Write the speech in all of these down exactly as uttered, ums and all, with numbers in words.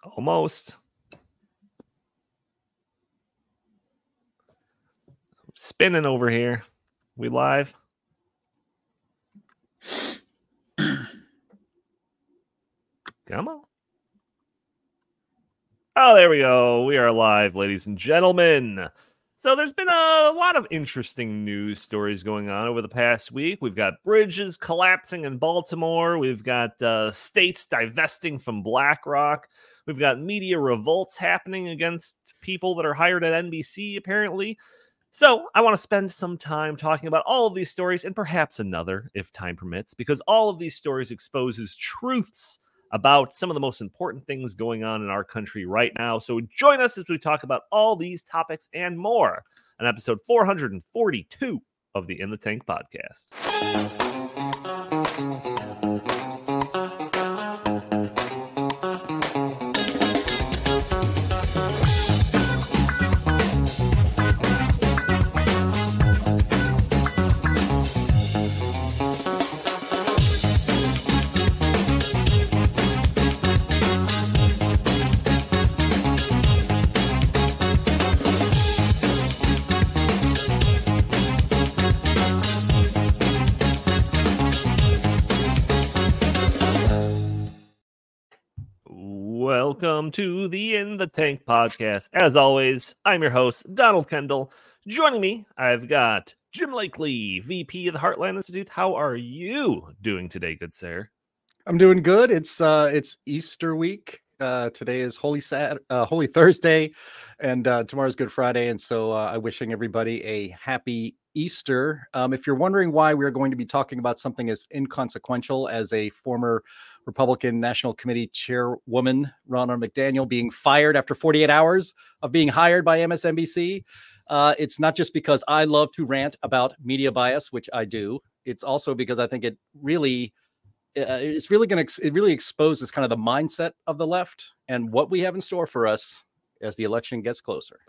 Almost. Spinning over here. We live? Come on. Oh, there we go. We are live, ladies and gentlemen. So there's been a lot of interesting news stories going on over the past week. We've got bridges collapsing in Baltimore. We've got uh, states divesting from BlackRock. We've got media revolts happening against people that are hired at N B C, apparently. So I want to spend some time talking about all of these stories and perhaps another, if time permits, because all of these stories exposes truths about some of the most important things going on in our country right now. So join us as we talk about all these topics and more on episode four forty-two of the In the Tank podcast. Welcome to the In the Tank podcast. As always, I'm your host, Donald Kendall. Joining me, I've got Jim Lakely, V P of the Heartland Institute. How are you doing today, good sir? I'm doing good. It's uh, it's Easter week. Uh, today is Holy Sat, uh, Holy Thursday, and uh, tomorrow's Good Friday. And so uh, I'm wishing everybody a happy Easter. Um, if you're wondering why we're going to be talking about something as inconsequential as a former Republican National Committee Chairwoman, Ronna McDaniel, being fired after forty-eight hours of being hired by M S N B C, uh, it's not just because I love to rant about media bias, which I do. It's also because I think it really Uh, it's really going to, it really exposes kind of the mindset of the left and what we have in store for us as the election gets closer.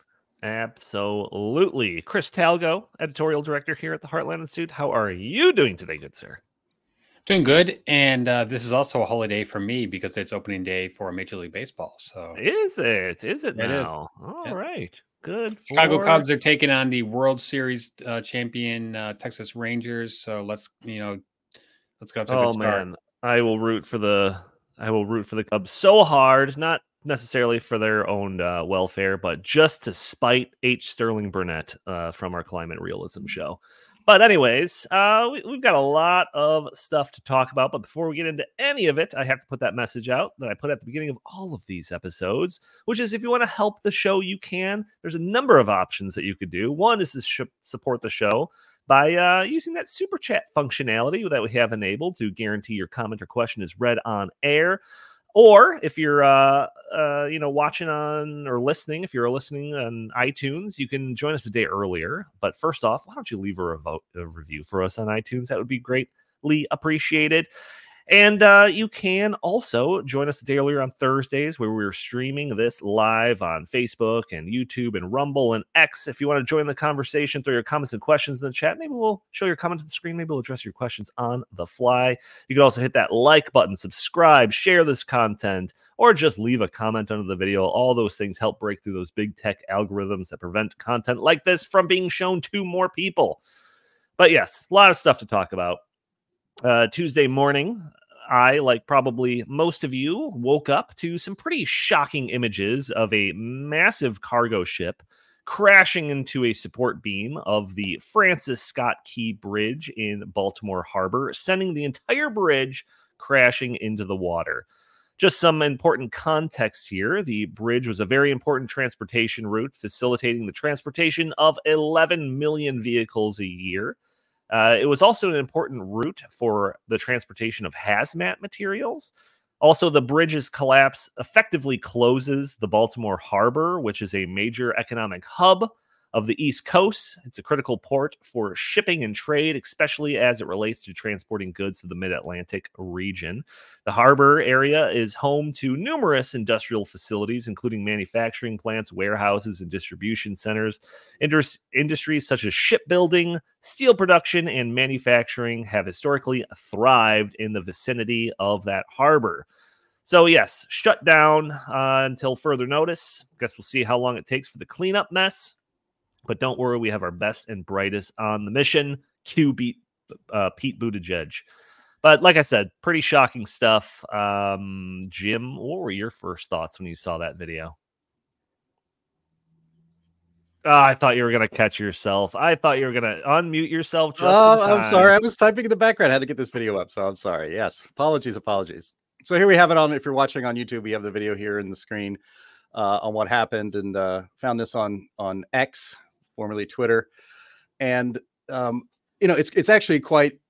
Absolutely. Chris Talgo, editorial director here at the Heartland Institute. How are you doing today, good sir? Doing good. And uh, this is also a holiday for me because it's opening day for Major League Baseball. So is it? Is it, it now? Is. All yeah. right. Good. Chicago for... Cubs are taking on the World Series uh, champion uh, Texas Rangers. So let's, you know, let's go to a oh, good start. Man. I will root for the I will root for the Cubs so hard, not necessarily for their own uh, welfare, but just to spite H. Sterling Burnett uh, from our Climate Realism show. But anyways, uh, we, we've got a lot of stuff to talk about. But before we get into any of it, I have to put that message out that I put at the beginning of all of these episodes, which is if you want to help the show, you can. There's a number of options that you could do. One is to sh- support the show by uh, using that super chat functionality that we have enabled to guarantee your comment or question is read on air. Or if you're, uh, uh, you know, watching on or listening, if you're listening on iTunes, you can join us a day earlier. But first off, why don't you leave a, revo- a review for us on iTunes? That would be greatly appreciated. And uh, you can also join us a day earlier on Thursdays where we're streaming this live on Facebook and YouTube and Rumble and X. If you want to join the conversation, throw your comments and questions in the chat. Maybe we'll show your comments on the screen. Maybe we'll address your questions on the fly. You can also hit that like button, subscribe, share this content, or just leave a comment under the video. All those things help break through those big tech algorithms that prevent content like this from being shown to more people. But yes, a lot of stuff to talk about. Uh, Tuesday morning, I, like probably most of you, woke up to some pretty shocking images of a massive cargo ship crashing into a support beam of the Francis Scott Key Bridge in Baltimore Harbor, sending the entire bridge crashing into the water. Just some important context here. The bridge was a very important transportation route, facilitating the transportation of eleven million vehicles a year. Uh, it was also an important route for the transportation of hazmat materials. Also, the bridge's collapse effectively closes the Baltimore Harbor, which is a major economic hub of the East Coast. It's a critical port for shipping and trade, especially as it relates to transporting goods to the Mid-Atlantic region. The harbor area is home to numerous industrial facilities, including manufacturing plants, warehouses, and distribution centers. Indus- industries such as shipbuilding, steel production, and manufacturing have historically thrived in the vicinity of that harbor. So yes, shut down uh, until further notice. Guess we'll see how long it takes for the cleanup mess. But don't worry, we have our best and brightest on the mission. Cue beat uh, Pete Buttigieg. But like I said, pretty shocking stuff. Um, Jim, what were your first thoughts when you saw that video? Oh, I thought you were going to catch yourself. I thought you were going to unmute yourself. Just oh, I'm sorry. I was typing in the background. I had to get this video up, so I'm sorry. Yes, apologies, apologies. So here we have it on. If you're watching on YouTube, we have the video here in the screen uh, on what happened, and uh, found this on on X, formerly Twitter. And um, you know, it's it's actually quite.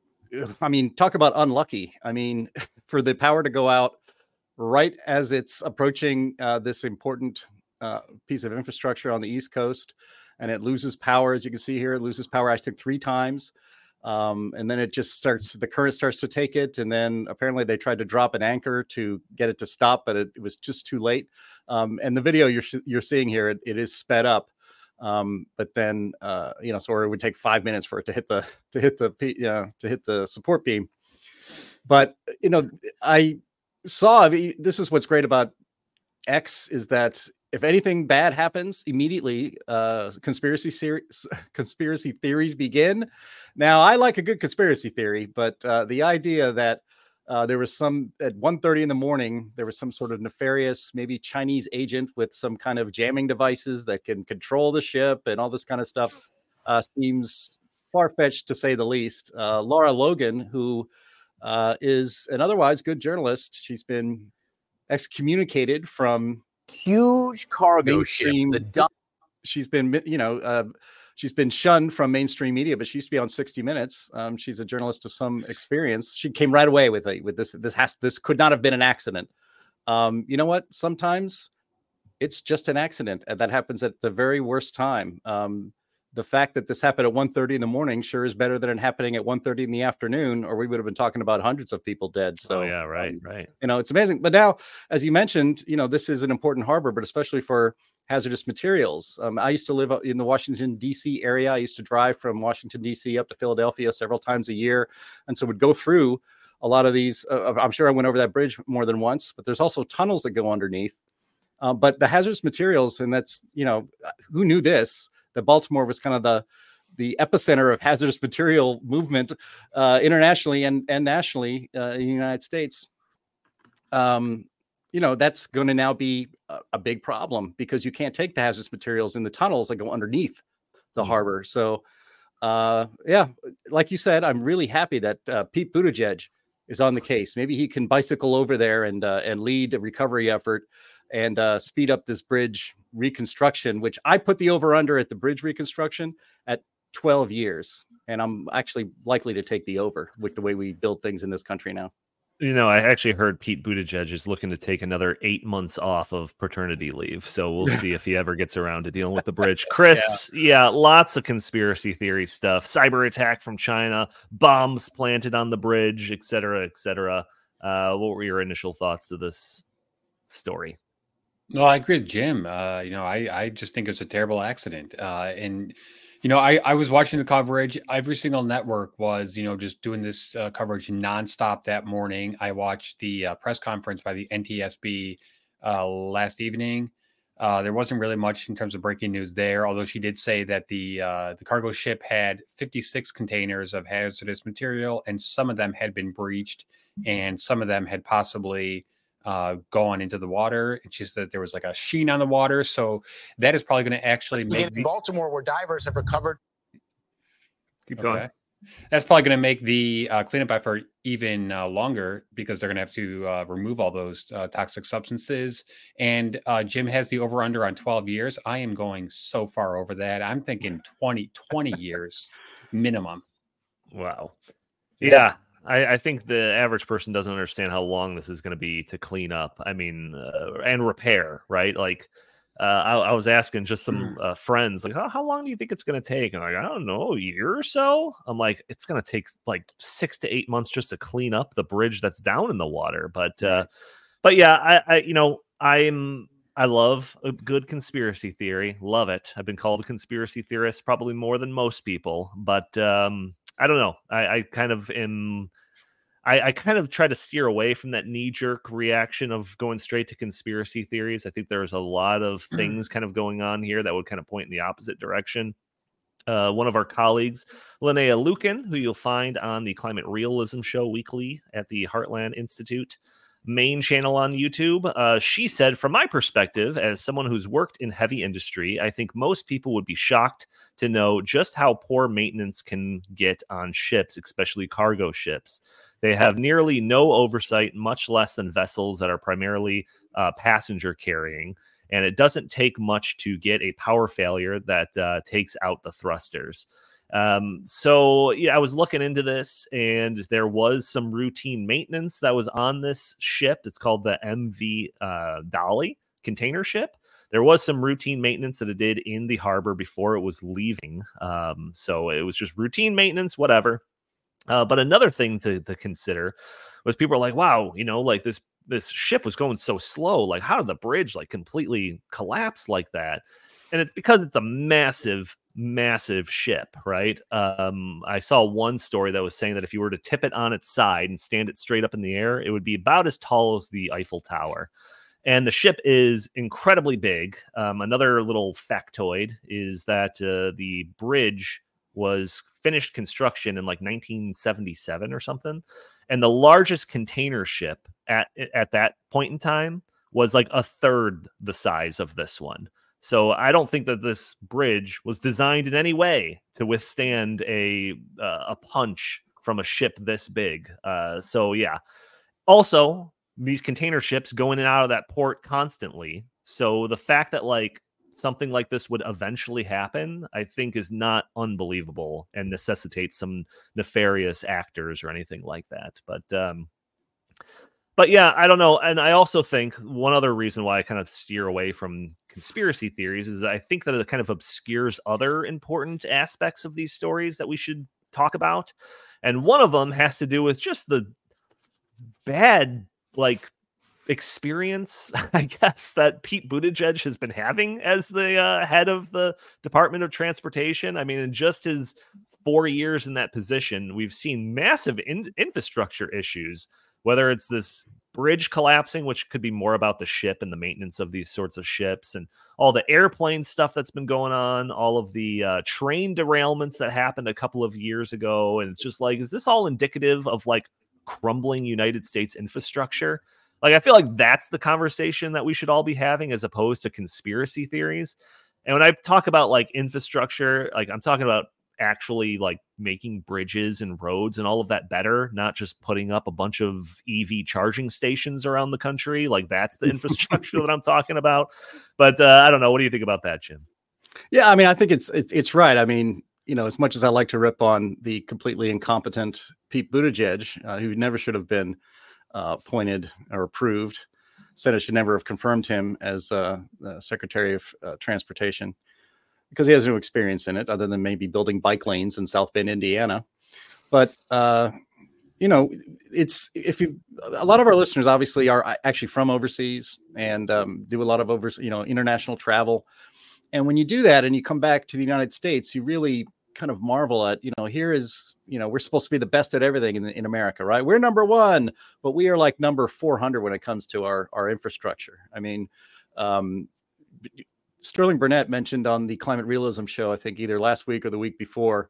I mean, talk about unlucky. I mean, for the power to go out right as it's approaching uh, this important uh, piece of infrastructure on the East Coast, and it loses power, as you can see here, it loses power, I think, three times. Um, and then it just starts, the current starts to take it. And then apparently they tried to drop an anchor to get it to stop, but it, it was just too late. Um, and the video you're, you're seeing here, it, it is sped up. Um, but then, uh, you know, so it would take five minutes for it to hit the, to hit the, you know, to hit the support beam. But, you know, I saw, I mean, this is what's great about X, is that if anything bad happens, immediately uh, conspiracy series, conspiracy theories begin. Now, I like a good conspiracy theory, but uh, the idea that uh, there was some at one thirty in the morning, there was some sort of nefarious, maybe Chinese agent with some kind of jamming devices that can control the ship and all this kind of stuff uh, seems far-fetched, to say the least. Uh, Laura Logan, who uh, is an otherwise good journalist, she's been excommunicated from huge cargo ship. The dump. She's been, you know, uh, she's been shunned from mainstream media, but she used to be on sixty minutes. Um, she's a journalist of some experience. She came right away with it. With this, this has this could not have been an accident. Um, you know what? Sometimes it's just an accident, and that happens at the very worst time. Um, the fact that this happened at one thirty in the morning sure is better than it happening at one thirty in the afternoon, or we would have been talking about hundreds of people dead. So, oh, yeah, right, um, right. You know, it's amazing. But now, as you mentioned, you know, this is an important harbor, but especially for hazardous materials. Um, I used to live in the Washington, D C area. I used to drive from Washington, D C up to Philadelphia several times a year. And so would go through a lot of these. Uh, I'm sure I went over that bridge more than once, but there's also tunnels that go underneath. Uh, but the hazardous materials, and that's, you know, who knew this? That Baltimore was kind of the the epicenter of hazardous material movement uh, internationally and, and nationally uh, in the United States. Um, you know, that's going to now be a, a big problem, because you can't take the hazardous materials in the tunnels that go underneath the mm-hmm. harbor. So, uh, yeah, like you said, I'm really happy that uh, Pete Buttigieg is on the case. Maybe he can bicycle over there and uh, and lead a recovery effort and uh, speed up this bridge reconstruction, which I put the over under at the bridge reconstruction at twelve years. And I'm actually likely to take the over with the way we build things in this country now. You know, I actually heard Pete Buttigieg is looking to take another eight months off of paternity leave. So we'll see if he ever gets around to dealing with the bridge. Chris, yeah. yeah, lots of conspiracy theory stuff. Cyber attack from China, bombs planted on the bridge, et cetera, et cetera. Uh, what were your initial thoughts to this story? No, I agree with Jim. Uh, you know, I, I just think it's a terrible accident. Uh, and, you know, I, I was watching the coverage. Every single network was, you know, just doing this uh, coverage nonstop that morning. I watched the uh, press conference by the N T S B uh, last evening. Uh, there wasn't really much in terms of breaking news there, although she did say that the uh, the cargo ship had fifty-six containers of hazardous material, and some of them had been breached, and some of them had possibly uh going into the water. It's just that there was like a sheen on the water, so that is probably going to actually Let's make in the... Baltimore, where divers have recovered. Keep okay. going. That's probably going to make the uh, cleanup effort even uh, longer, because they're going to have to uh, remove all those uh, toxic substances. And uh, Jim has the over under on twelve years. I am going so far over that. I'm thinking twenty, twenty years minimum. Wow. Yeah. I, I think the average person doesn't understand how long this is going to be to clean up. I mean, uh, and repair, right? Like, uh, I, I was asking just some uh, friends, like, how, how long do you think it's going to take? And I'm like, I don't know, a year or so. I'm like, it's going to take like six to eight months just to clean up the bridge that's down in the water. But, uh, but yeah, I, I, you know, I'm, I love a good conspiracy theory. Love it. I've been called a conspiracy theorist probably more than most people, but, um, I don't know. I, I kind of am. I, I kind of try to steer away from that knee-jerk reaction of going straight to conspiracy theories. I think there's a lot of things kind of going on here that would kind of point in the opposite direction. Uh, one of our colleagues, Linnea Lucan, who you'll find on the Climate Realism Show weekly at the Heartland Institute main channel on YouTube, uh, she said, from my perspective, as someone who's worked in heavy industry, I think most people would be shocked to know just how poor maintenance can get on ships, especially cargo ships. They have nearly no oversight, much less than vessels that are primarily uh, passenger carrying. And it doesn't take much to get a power failure that uh, takes out the thrusters. Um, so, yeah, I was looking into this, and there was some routine maintenance that was on this ship. It's called the M V uh, Dolly container ship. There was some routine maintenance that it did in the harbor before it was leaving. Um, so it was just routine maintenance, whatever. Uh, but another thing to, to consider was people are like, wow, you know, like this this ship was going so slow. Like, how did the bridge like completely collapse like that? And it's because it's a massive, massive ship, right? Um, I saw one story that was saying that if you were to tip it on its side and stand it straight up in the air, it would be about as tall as the Eiffel Tower. And the ship is incredibly big. Um, another little factoid is that uh, the bridge was finished construction in like nineteen seventy-seven or something. And the largest container ship at at that point in time was like a third the size of this one. So I don't think that this bridge was designed in any way to withstand a uh, a punch from a ship this big. Uh, so yeah. Also, these container ships go in and out of that port constantly. So the fact that like something like this would eventually happen, I think is not unbelievable and necessitates some nefarious actors or anything like that. But, um, but yeah, I don't know. And I also think one other reason why I kind of steer away from conspiracy theories is that I think that it kind of obscures other important aspects of these stories that we should talk about. And one of them has to do with just the bad, like, experience, I guess, that Pete Buttigieg has been having as the uh, head of the Department of Transportation. I mean, in just his four years in that position, we've seen massive in- infrastructure issues, whether it's this bridge collapsing, which could be more about the ship and the maintenance of these sorts of ships, and all the airplane stuff that's been going on, all of the uh, train derailments that happened a couple of years ago. And it's just like, is this all indicative of like crumbling United States infrastructure? Like, I feel like that's the conversation that we should all be having as opposed to conspiracy theories. And when I talk about like infrastructure, like I'm talking about actually like making bridges and roads and all of that better, not just putting up a bunch of E V charging stations around the country. Like that's the infrastructure that I'm talking about. But uh, I don't know. What do you think about that, Jim? Yeah, I mean, I think it's it's, it's right. I mean, you know, as much as I like to rip on the completely incompetent Pete Buttigieg, uh, who never should have been Uh, appointed or approved, Senate should never have confirmed him as uh, the Secretary of uh, Transportation because he has no experience in it other than maybe building bike lanes in South Bend, Indiana. But, uh, you know, it's if you a lot of our listeners obviously are actually from overseas and um, do a lot of over, you know, international travel. And when you do that and you come back to the United States, you really kind of marvel at, you know, here is, you know, we're supposed to be the best at everything in, in America, right? We're number one, but we are like number four hundred when it comes to our, our infrastructure. I mean, um, Sterling Burnett mentioned on the Climate Realism Show, I think either last week or the week before,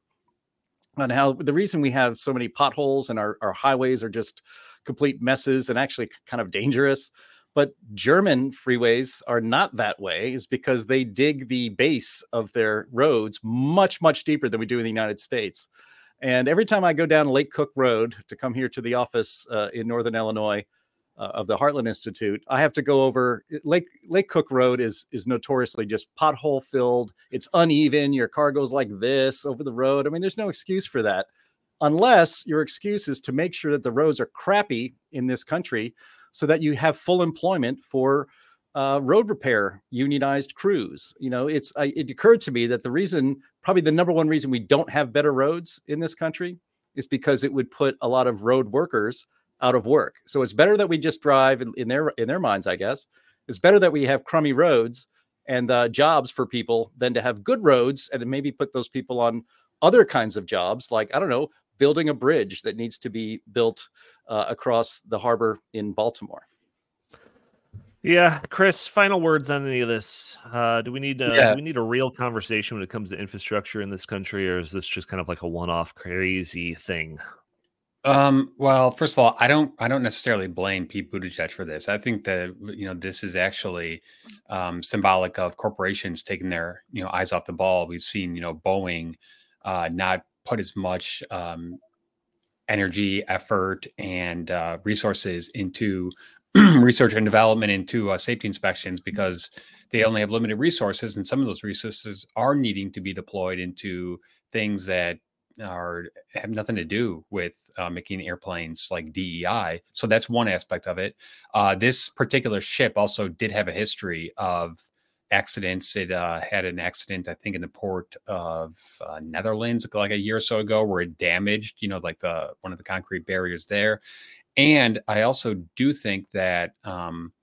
on how the reason we have so many potholes and our, our highways are just complete messes and actually kind of dangerous. But German freeways are not that way is because they dig the base of their roads much, much deeper than we do in the United States. And every time I go down Lake Cook Road to come here to the office uh, in Northern Illinois uh, of the Heartland Institute, I have to go over Lake Lake Cook Road is is notoriously just pothole filled. It's uneven. Your car goes like this over the road. I mean, there's no excuse for that unless your excuse is to make sure that the roads are crappy in this country so that you have full employment for uh, road repair unionized crews. You know, it's I, it occurred to me that the reason, probably the number one reason we don't have better roads in this country is because it would put a lot of road workers out of work. So it's better that we just drive in, in their in their minds, I guess. It's better that we have crummy roads and uh, jobs for people than to have good roads and maybe put those people on other kinds of jobs, like, I don't know, building a bridge that needs to be built uh, across the harbor in Baltimore. Yeah, Chris, final words on any of this. Uh, do we need uh, Yeah. do we need a real conversation when it comes to infrastructure in this country, or is this just kind of like a one-off crazy thing? Um, well, first of all, I don't I don't necessarily blame Pete Buttigieg for this. I think that, you know, this is actually um, symbolic of corporations taking their, you know, eyes off the ball. We've seen, you know, Boeing uh, not put as much um, energy, effort, and uh, resources into research and development, into uh, safety inspections, because they only have limited resources, and some of those resources are needing to be deployed into things that are have nothing to do with uh, making airplanes like D E I. So that's one aspect of it. Uh, this particular ship also did have a history of accidents. It uh, had an accident, I think, in the port of uh, Netherlands like a year or so ago, where it damaged, you know, like the one of the concrete barriers there. And I also do think that um,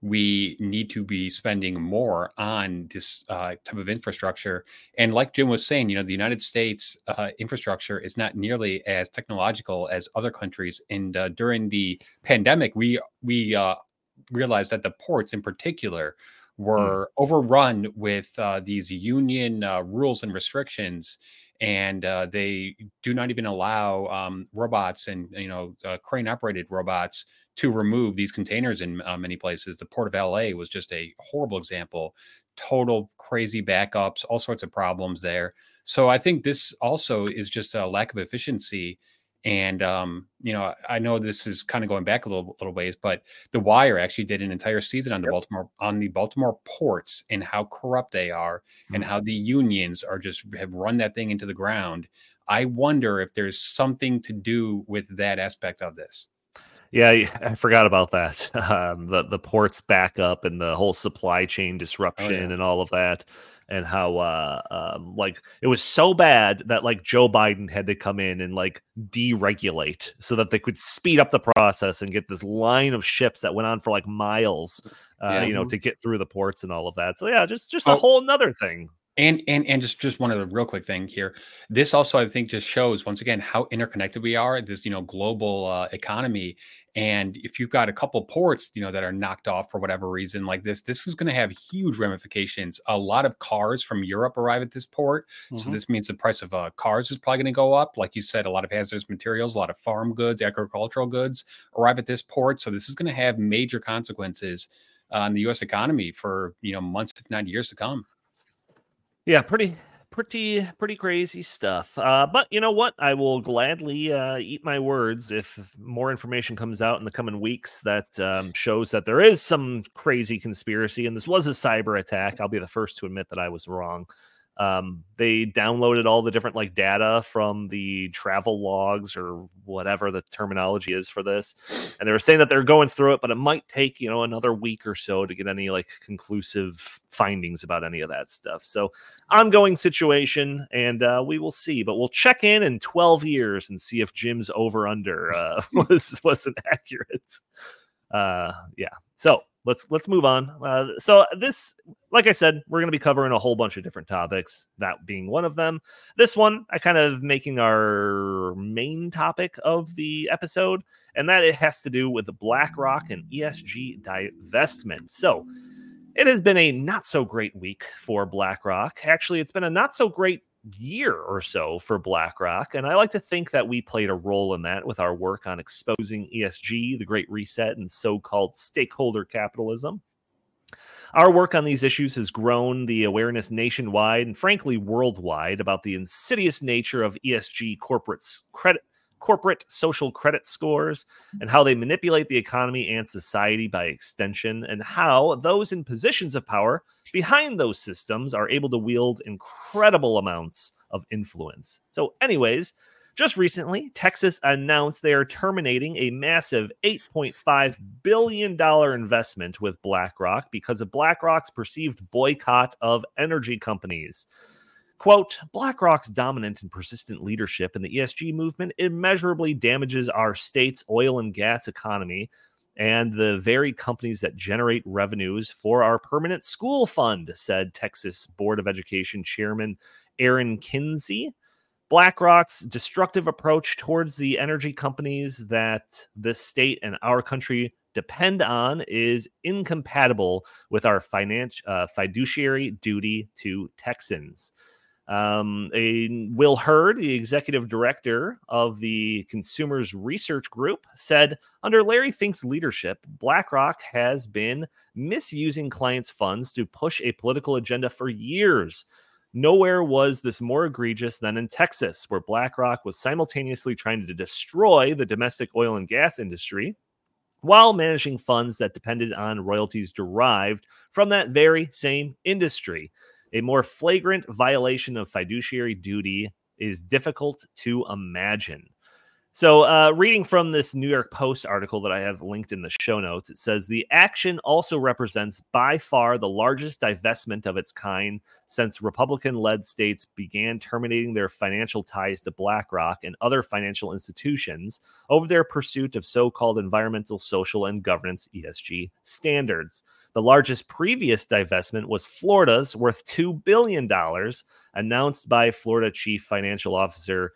we need to be spending more on this uh, type of infrastructure. And like Jim was saying, you know, the United States uh, infrastructure is not nearly as technological as other countries. And uh, during the pandemic, we we uh, realized that the ports in particular were mm. overrun with uh, these union uh, rules and restrictions. And uh, they do not even allow um, robots and, you know, uh, crane operated robots to remove these containers in uh, many places. The Port of L A was just a horrible example. Total crazy backups, all sorts of problems there. So I think this also is just a lack of efficiency. And, um, you know, I know this is kind of going back a little, little ways, but The Wire actually did an entire season on the yep. Baltimore, on the Baltimore ports and how corrupt they are mm-hmm. and how the unions are just have run that thing into the ground. I wonder if there's something to do with that aspect of this. Yeah, I forgot about that. Um, the the ports backup and the whole supply chain disruption oh, yeah. and all of that, and how uh, um, like it was so bad that like Joe Biden had to come in and like deregulate so that they could speed up the process and get this line of ships that went on for like miles, uh, yeah. you know, to get through the ports and all of that. So yeah, just just oh. a whole nother thing. And and and just, just one other real quick thing here. This also, I think, just shows once again how interconnected we are. This, you know, global uh, economy. And if you've got a couple ports, you know, that are knocked off for whatever reason like this, this is going to have huge ramifications. A lot of cars from Europe arrive at this port. Mm-hmm. So this means the price of uh, cars is probably going to go up. Like you said, a lot of hazardous materials, a lot of farm goods, agricultural goods arrive at this port. So this is going to have major consequences uh, on the U S economy for, you know, months, if not years to come. Yeah, pretty, pretty, pretty crazy stuff. Uh, but you know what? I will gladly uh, eat my words if more information comes out in the coming weeks that um, shows that there is some crazy conspiracy and this was a cyber attack. I'll be the first to admit that I was wrong. Um, they downloaded all the different like data from the travel logs or whatever the terminology is for this. And they were saying that they're going through it, but it might take, you know, another week or so to get any like conclusive findings about any of that stuff. So ongoing situation and uh, we will see, but we'll check in in twelve years and see if Jim's over under uh, was, wasn't accurate. Uh, yeah. So let's, let's move on. Uh, so this, like I said, we're going to be covering a whole bunch of different topics, that being one of them. This one, I kind of making our main topic of the episode, and that it has to do with the BlackRock and E S G divestment. So it has been a not so great week for BlackRock. Actually, it's been a not so great year or so for BlackRock, and I like to think that we played a role in that with our work on exposing E S G, the Great Reset, and so-called stakeholder capitalism. Our work on these issues has grown the awareness nationwide and frankly worldwide about the insidious nature of E S G corporate credit, corporate social credit scores and how they manipulate the economy and society by extension, and how those in positions of power behind those systems are able to wield incredible amounts of influence. So anyways, just recently, Texas announced they are terminating a massive eight point five billion dollars investment with BlackRock because of BlackRock's perceived boycott of energy companies. Quote, BlackRock's dominant and persistent leadership in the E S G movement immeasurably damages our state's oil and gas economy and the very companies that generate revenues for our permanent school fund, said Texas Board of Education Chairman Aaron Kinsey. BlackRock's destructive approach towards the energy companies that this state and our country depend on is incompatible with our finan- uh, fiduciary duty to Texans. Um, a Will Hurd, the executive director of the Consumers Research Group, said under Larry Fink's leadership, BlackRock has been misusing clients' funds to push a political agenda for years. Nowhere was this more egregious than in Texas, where BlackRock was simultaneously trying to destroy the domestic oil and gas industry while managing funds that depended on royalties derived from that very same industry. A more flagrant violation of fiduciary duty is difficult to imagine. So uh, reading from this New York Post article that I have linked in the show notes, it says the action also represents by far the largest divestment of its kind since Republican-led states began terminating their financial ties to BlackRock and other financial institutions over their pursuit of so-called environmental, social, and governance E S G standards. The largest previous divestment was Florida's, worth two billion dollars, announced by Florida Chief Financial Officer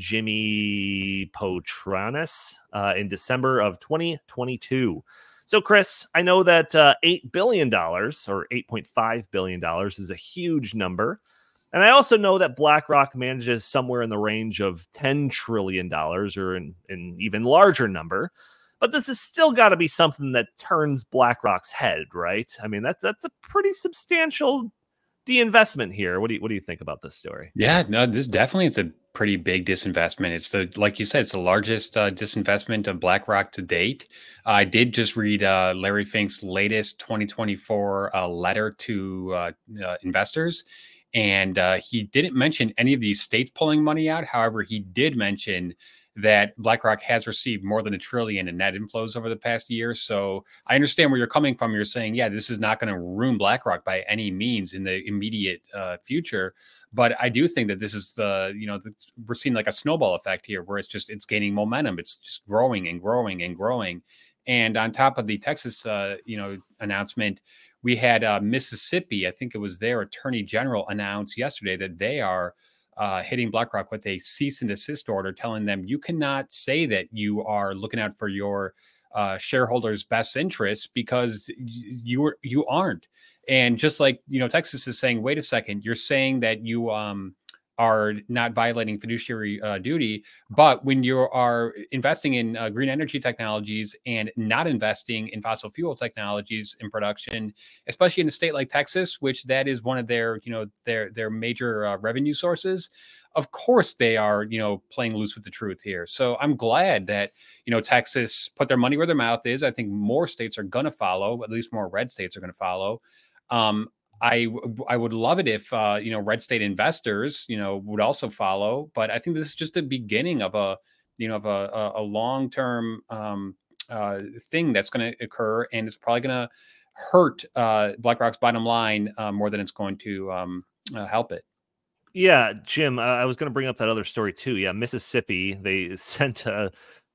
Jimmy Potranis uh, in December of twenty twenty-two. So, Chris, I know that uh, eight billion dollars or eight point five billion dollars is a huge number. And I also know that BlackRock manages somewhere in the range of ten trillion dollars or an, an even larger number. But this has still got to be something that turns BlackRock's head, right? I mean, that's that's a pretty substantial de-investment here. What do you what do you think about this story? Yeah, no, this definitely is a pretty big disinvestment. It's the, like you said, it's the largest uh, disinvestment of BlackRock to date. Uh, I did just read uh, Larry Fink's latest twenty twenty-four uh, letter to uh, uh, investors, and uh, he didn't mention any of these states pulling money out. However, he did mention that BlackRock has received more than a trillion in net inflows over the past year. So I understand where you're coming from. You're saying, yeah, this is not going to ruin BlackRock by any means in the immediate uh, future. But I do think that this is the, you know, the, we're seeing like a snowball effect here where it's just, it's gaining momentum. It's just growing and growing and growing. And on top of the Texas, uh, you know, announcement, we had uh, Mississippi, I think it was their attorney general, announced yesterday that they are Uh, hitting BlackRock with a cease and desist order, telling them you cannot say that you are looking out for your uh, shareholders' best interests because you are, you aren't. And just like, you know, Texas is saying, wait a second, you're saying that you um, are not violating fiduciary uh, duty, but when you are investing in uh, green energy technologies and not investing in fossil fuel technologies in production, especially in a state like Texas, which that is one of their, you know, their their major uh, revenue sources, of course they are, you know, playing loose with the truth here. So I'm glad that, you know, Texas put their money where their mouth is. I think more states are going to follow, at least more red states are going to follow. Um, I I would love it if uh, you know, red state investors, you know, would also follow. But I think this is just the beginning of a, you know, of a, a long term um, uh, thing that's going to occur, and it's probably going to hurt uh, BlackRock's bottom line uh, more than it's going to um, uh, help it. Yeah, Jim, uh, I was going to bring up that other story too. Yeah, Mississippi, they sent a,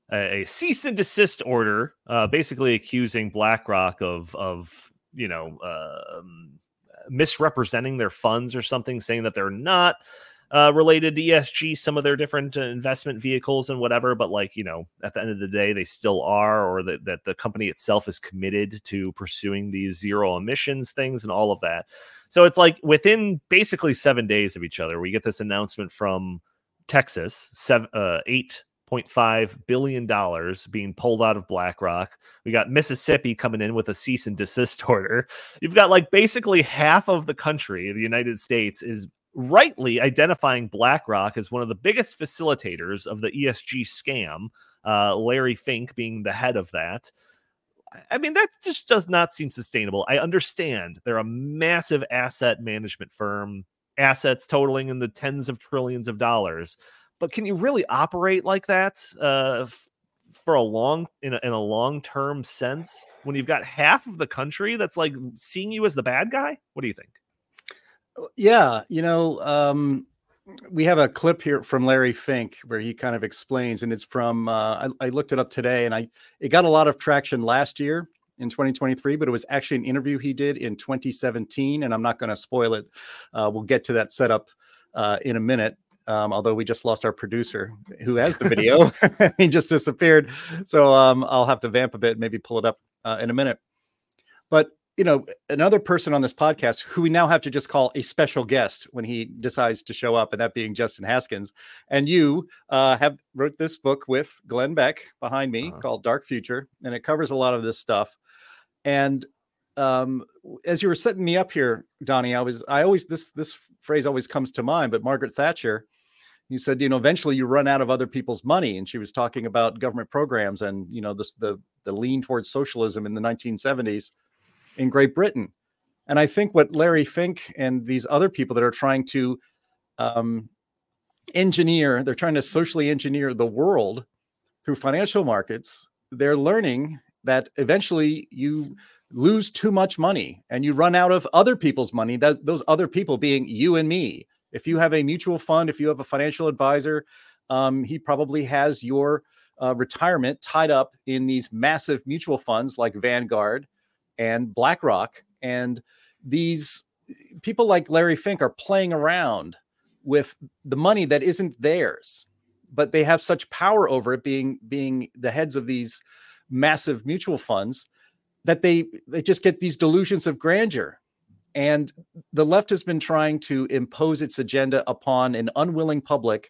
a cease and desist order, uh, basically accusing BlackRock of of you know. Uh, misrepresenting their funds or something, saying that they're not uh, related to E S G, some of their different uh, investment vehicles and whatever, but like, you know, at the end of the day, they still are, or that, that the company itself is committed to pursuing these zero emissions things and all of that. So it's like within basically seven days of each other, we get this announcement from Texas, seven, uh, eight point five billion dollars being pulled out of BlackRock. We got Mississippi coming in with a cease and desist order. You've got like basically half of the country, the United States, is rightly identifying BlackRock as one of the biggest facilitators of the E S G scam, uh, Larry Fink being the head of that. I mean, that just does not seem sustainable. I understand they're a massive asset management firm, assets totaling in the tens of trillions of dollars. But can you really operate like that uh, f- for a long in a, in a long-term sense when you've got half of the country that's like seeing you as the bad guy? What do you think? Yeah, you know, um, we have a clip here from Larry Fink where he kind of explains, and it's from uh, I, I looked it up today, and I it got a lot of traction last year in twenty twenty-three, but it was actually an interview he did in twenty seventeen, and I'm not going to spoil it. Uh, we'll get to that setup uh, in a minute. Um, although we just lost our producer who has the video. He just disappeared. So um, I'll have to vamp a bit, maybe pull it up uh, in a minute. But, you know, another person on this podcast who we now have to just call a special guest when he decides to show up, and that being Justin Haskins. And you uh, have wrote this book with Glenn Beck behind me uh-huh. called Dark Future, and it covers a lot of this stuff. And um, as you were setting me up here, Donnie, I was, I always, this, this phrase always comes to mind, but Margaret Thatcher, you said, you know, eventually you run out of other people's money. And she was talking about government programs and, you know, this, the, the lean towards socialism in the nineteen seventies in Great Britain. And I think what Larry Fink and these other people that are trying to um, engineer, they're trying to socially engineer the world through financial markets. They're learning that eventually you lose too much money and you run out of other people's money. That, those other people being you and me. If you have a mutual fund, if you have a financial advisor, um, he probably has your uh, retirement tied up in these massive mutual funds like Vanguard and BlackRock. And these people like Larry Fink are playing around with the money that isn't theirs, but they have such power over it, being, being the heads of these massive mutual funds, that they, they just get these delusions of grandeur. And the left has been trying to impose its agenda upon an unwilling public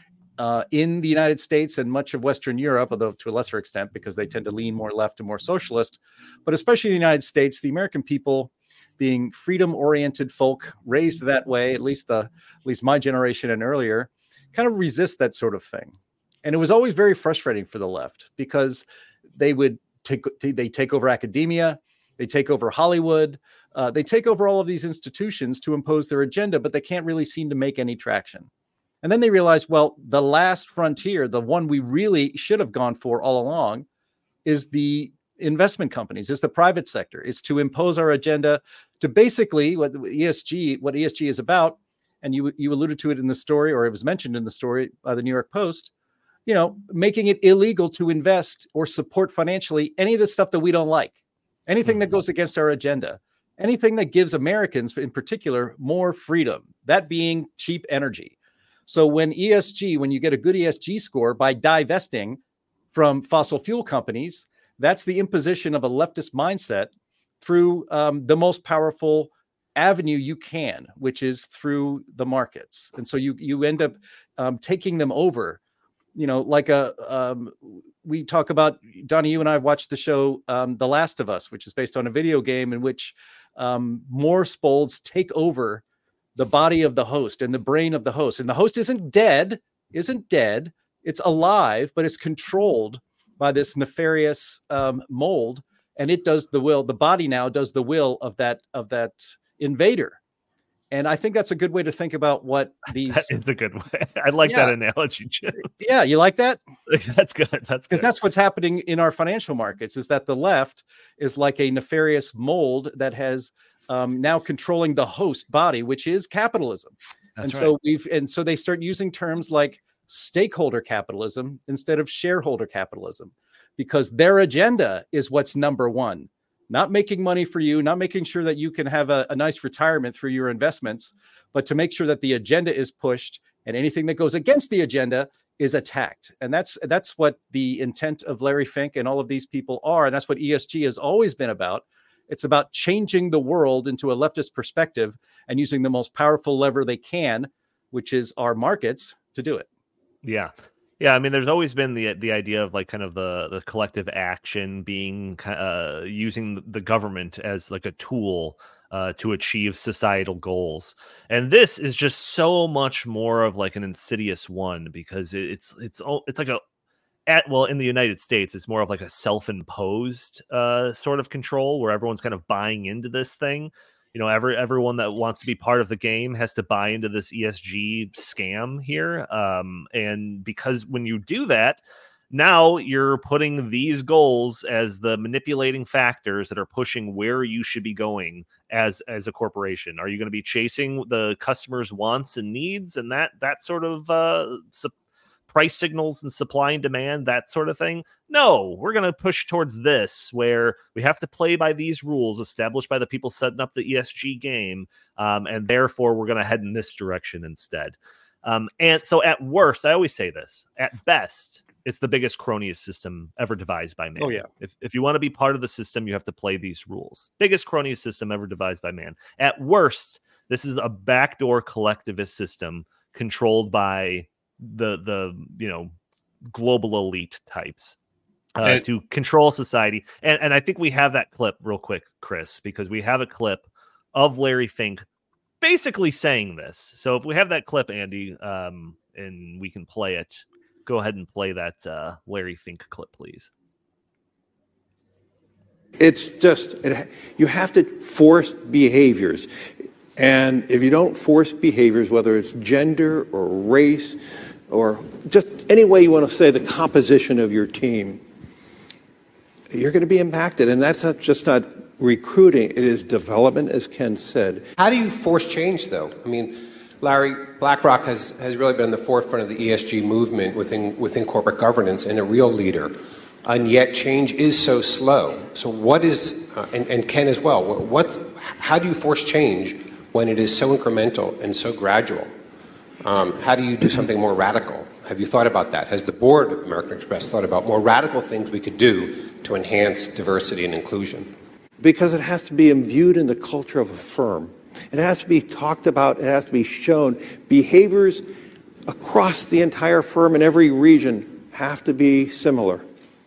uh, in the United States and much of Western Europe, although to a lesser extent, because they tend to lean more left and more socialist. But especially in the United States, the American people, being freedom-oriented folk, raised that way, at least the at least my generation and earlier, kind of resist that sort of thing. And it was always very frustrating for the left because they would take they take over academia, they take over Hollywood. Uh, they take over all of these institutions to impose their agenda, but they can't really seem to make any traction. And then they realize, well, the last frontier, the one we really should have gone for all along, is the investment companies, is the private sector, is to impose our agenda to basically what E S G, what E S G is about. And you, you alluded to it in the story, or it was mentioned in the story by the New York Post, you know, making it illegal to invest or support financially any of the stuff that we don't like, anything that goes against our agenda. Anything that gives Americans in particular more freedom, that being cheap energy. So when E S G, when you get a good E S G score by divesting from fossil fuel companies, that's the imposition of a leftist mindset through um, the most powerful avenue you can, which is through the markets. And so you you end up um, taking them over, you know, like a, um, we talk about, Donnie, you and I watched the show um, The Last of Us, which is based on a video game in which um, Morspolds take over the body of the host and the brain of the host. And the host isn't dead, isn't dead. It's alive, but it's controlled by this nefarious um, mold. And it does the will, the body now does the will of that, of that invader. And I think that's a good way to think about what these. That is a good way. I like yeah. that analogy, Jim. Yeah, you like that? That's good. That's because that's what's happening in our financial markets. Is that the left is like a nefarious mold that has um, now controlling the host body, which is capitalism. That's and right. so we've and so they start using terms like stakeholder capitalism instead of shareholder capitalism, because their agenda is what's number one. Not making money for you, not making sure that you can have a, a nice retirement through your investments, but to make sure that the agenda is pushed and anything that goes against the agenda is attacked. And that's that's what the intent of Larry Fink and all of these people are. And that's what E S G has always been about. It's about changing the world into a leftist perspective and using the most powerful lever they can, which is our markets, to do it. Yeah. Yeah, I mean, there's always been the the idea of like kind of the, the collective action being uh, using the government as like a tool uh, to achieve societal goals, and this is just so much more of like an insidious one because it, it's it's it's like a at well in the United States it's more of like a self-imposed uh, sort of control where everyone's kind of buying into this thing. You know, every everyone that wants to be part of the game has to buy into this E S G scam here. Um, and because when you do that, now you're putting these goals as the manipulating factors that are pushing where you should be going as as a corporation. Are you going to be chasing the customer's wants and needs and that that sort of uh, su- price signals and supply and demand, that sort of thing? No, we're going to push towards this where we have to play by these rules established by the people setting up the E S G game. Um, and therefore we're going to head in this direction instead. Um, and so at worst, I always say this, at best, it's the biggest cronyist system ever devised by man. Oh, yeah. If, if you want to be part of the system, you have to play these rules. Biggest cronyist system ever devised by man. At worst, this is a backdoor collectivist system controlled by the, the you know, global elite types uh, And- to control society. And, and I think we have that clip real quick, Chris, because we have a clip of Larry Fink basically saying this. So if we have that clip, Andy, um, and we can play it, go ahead and play that uh, Larry Fink clip, please. It's just, it, you have to force behaviors. And if you don't force behaviors, whether it's gender or race or just any way you want to say the composition of your team, you're going to be impacted. And that's not just not recruiting, it is development, as Ken said. How do you force change, though? I mean, Larry, BlackRock has, has really been in the forefront of the E S G movement within, within corporate governance and a real leader. And yet change is so slow. So what is, uh, and, and Ken as well, what, what, how do you force change when it is so incremental and so gradual? Um, how do you do something more radical? Have you thought about that? Has the board of American Express thought about more radical things we could do to enhance diversity and inclusion? Because it has to be imbued in the culture of a firm. It has to be talked about. It has to be shown. Behaviors across the entire firm in every region have to be similar.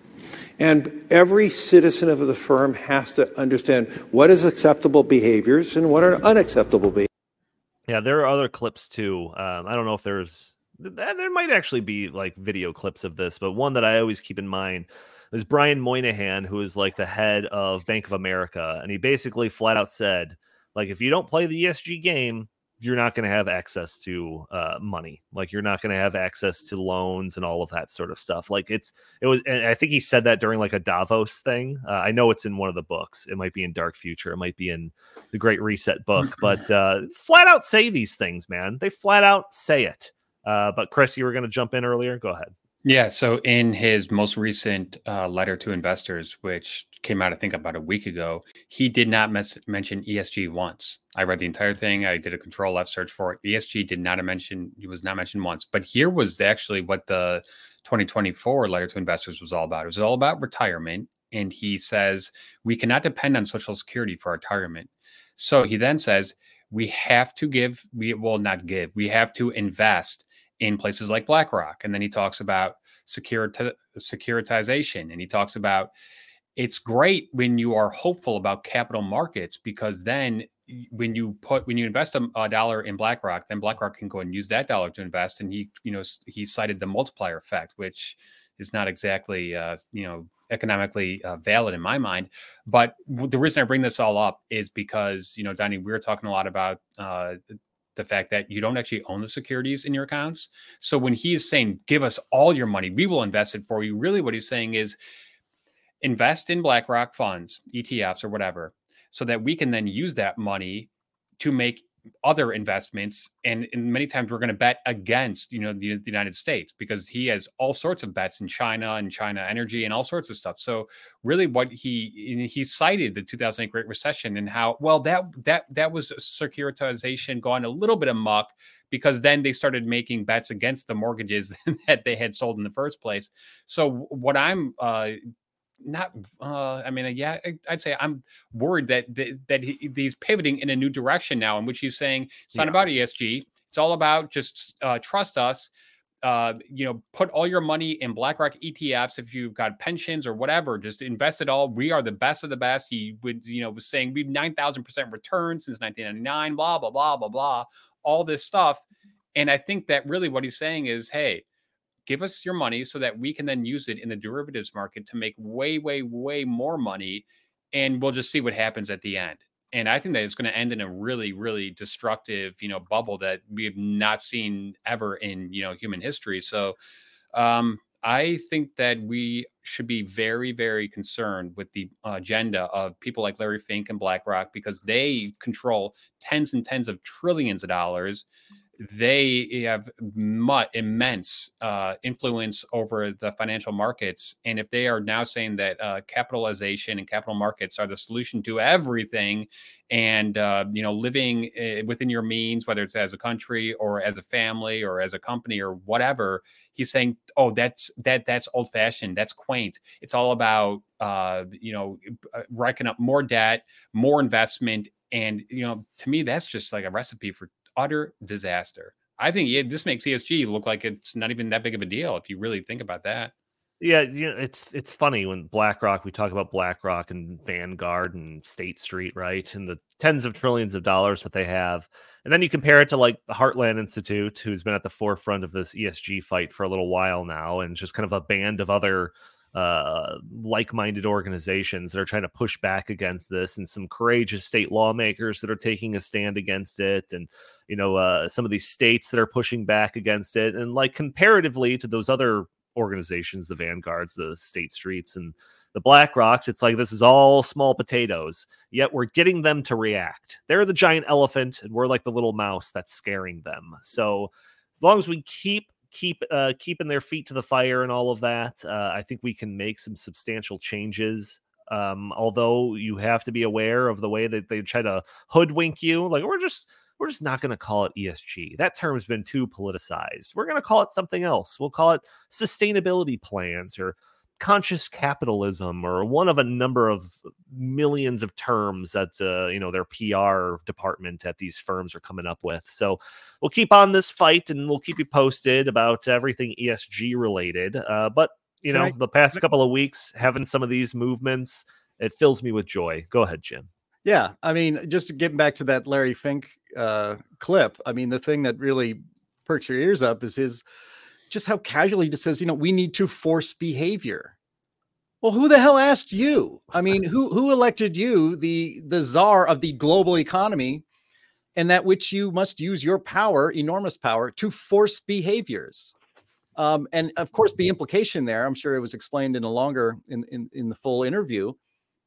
And every citizen of the firm has to understand what is acceptable behaviors and what are unacceptable behaviors. Yeah, there are other clips too. Um, I don't know if there's, there might actually be like video clips of this, but one that I always keep in mind is Brian Moynihan, who is like the head of Bank of America. And he basically flat out said, like, if you don't play the E S G game, you're not going to have access to uh, money. Like, you're not going to have access to loans and all of that sort of stuff. Like, it's, it was, and I think he said that during like a Davos thing. Uh, I know it's in one of the books. It might be in Dark Future. It might be in the Great Reset book, but uh, flat out say these things, man. They flat out say it. Uh, but Chris, you were going to jump in earlier. Go ahead. Yeah. So in his most recent uh, letter to investors, which came out, I think, about a week ago, he did not mes- mention E S G once. I read the entire thing. I did a control F search for it. E S G did not mention, it was not mentioned once. But here was actually what the twenty twenty-four letter to investors was all about. It was all about retirement. And he says, we cannot depend on Social Security for retirement. So he then says, we have to give, we will not give, we have to invest in places like BlackRock. And then he talks about securiti- securitization. And he talks about, it's great when you are hopeful about capital markets, because then when you put, when you invest a, a dollar in BlackRock, then BlackRock can go and use that dollar to invest. And he, you know, he cited the multiplier effect, which is not exactly, uh, you know, economically uh, valid in my mind. But w- the reason I bring this all up is because, you know, Donnie, we were talking a lot about uh, the fact that you don't actually own the securities in your accounts. So when he is saying, give us all your money, we will invest it for you, really what he's saying is invest in BlackRock funds, E T Fs or whatever, so that we can then use that money to make other investments. And, and many times we're going to bet against, you know, the, the United States, because he has all sorts of bets in China and China energy and all sorts of stuff. So really what he, he cited the two thousand eight Great Recession and how, well, that, that, that was securitization gone a little bit amok, because then they started making bets against the mortgages that they had sold in the first place. So what I'm, uh, Not, uh, I mean, yeah, I'd say I'm worried that that, that he, he's pivoting in a new direction now, in which he's saying it's not yeah. about E S G. It's all about just uh, trust us. Uh, you know, put all your money in BlackRock E T Fs. If you've got pensions or whatever, just invest it all. We are the best of the best. He would, you know, was saying we've nine thousand percent return since nineteen ninety-nine. Blah blah blah blah blah. All this stuff, and I think that really what he's saying is, hey, give us your money so that we can then use it in the derivatives market to make way, way, way more money. And we'll just see what happens at the end. And I think that it's going to end in a really, really destructive, you know, bubble that we have not seen ever in, you know, human history. So um, I think that we should be very, very concerned with the agenda of people like Larry Fink and BlackRock, because they control tens and tens of trillions of dollars. they have much, immense uh, influence over the financial markets. And if they are now saying that uh, capitalization and capital markets are the solution to everything, and uh, you know, living uh, within your means, whether it's as a country or as a family or as a company or whatever, he's saying, oh, that's that that's old fashioned, that's quaint. It's all about uh, you know, racking up more debt, more investment, and you know, to me, that's just like a recipe for utter disaster. I think yeah, this makes E S G look like it's not even that big of a deal if you really think about that. Yeah, you know, it's it's funny when BlackRock, we talk about BlackRock and Vanguard and State Street, right? And the tens of trillions of dollars that they have. And then you compare it to like the Heartland Institute, who's been at the forefront of this E S G fight for a little while now, and just kind of a band of other uh, like-minded organizations that are trying to push back against this, and some courageous state lawmakers that are taking a stand against it. And, you know, uh, some of these states that are pushing back against it. And like comparatively to those other organizations, the Vanguards, the State Streets, and the BlackRocks, it's like this is all small potatoes, yet we're getting them to react. They're the giant elephant, and we're like the little mouse that's scaring them. So as long as we keep keep uh, keeping their feet to the fire and all of that, uh, I think we can make some substantial changes. Um, although you have to be aware of the way that they try to hoodwink you. Like, we're just we're just not going to call it E S G. That term has been too politicized. We're going to call it something else. We'll call it sustainability plans or conscious capitalism, or one of a number of millions of terms that uh, you know, their P R department at these firms are coming up with. So we'll keep on this fight, and we'll keep you posted about everything E S G related. Uh, but you Can know, I- the past couple of weeks, having some of these movements, it fills me with joy. Go ahead, Jim. Yeah, I mean, just to get back to that Larry Fink uh, clip, I mean, the thing that really perks your ears up is his just how casually he just says, you know, we need to force behavior. Well, who the hell asked you? I mean, who who elected you, the the czar of the global economy, and that which you must use your power, enormous power, to force behaviors? Um, and of course, the implication there, I'm sure it was explained in a longer in in, in the full interview,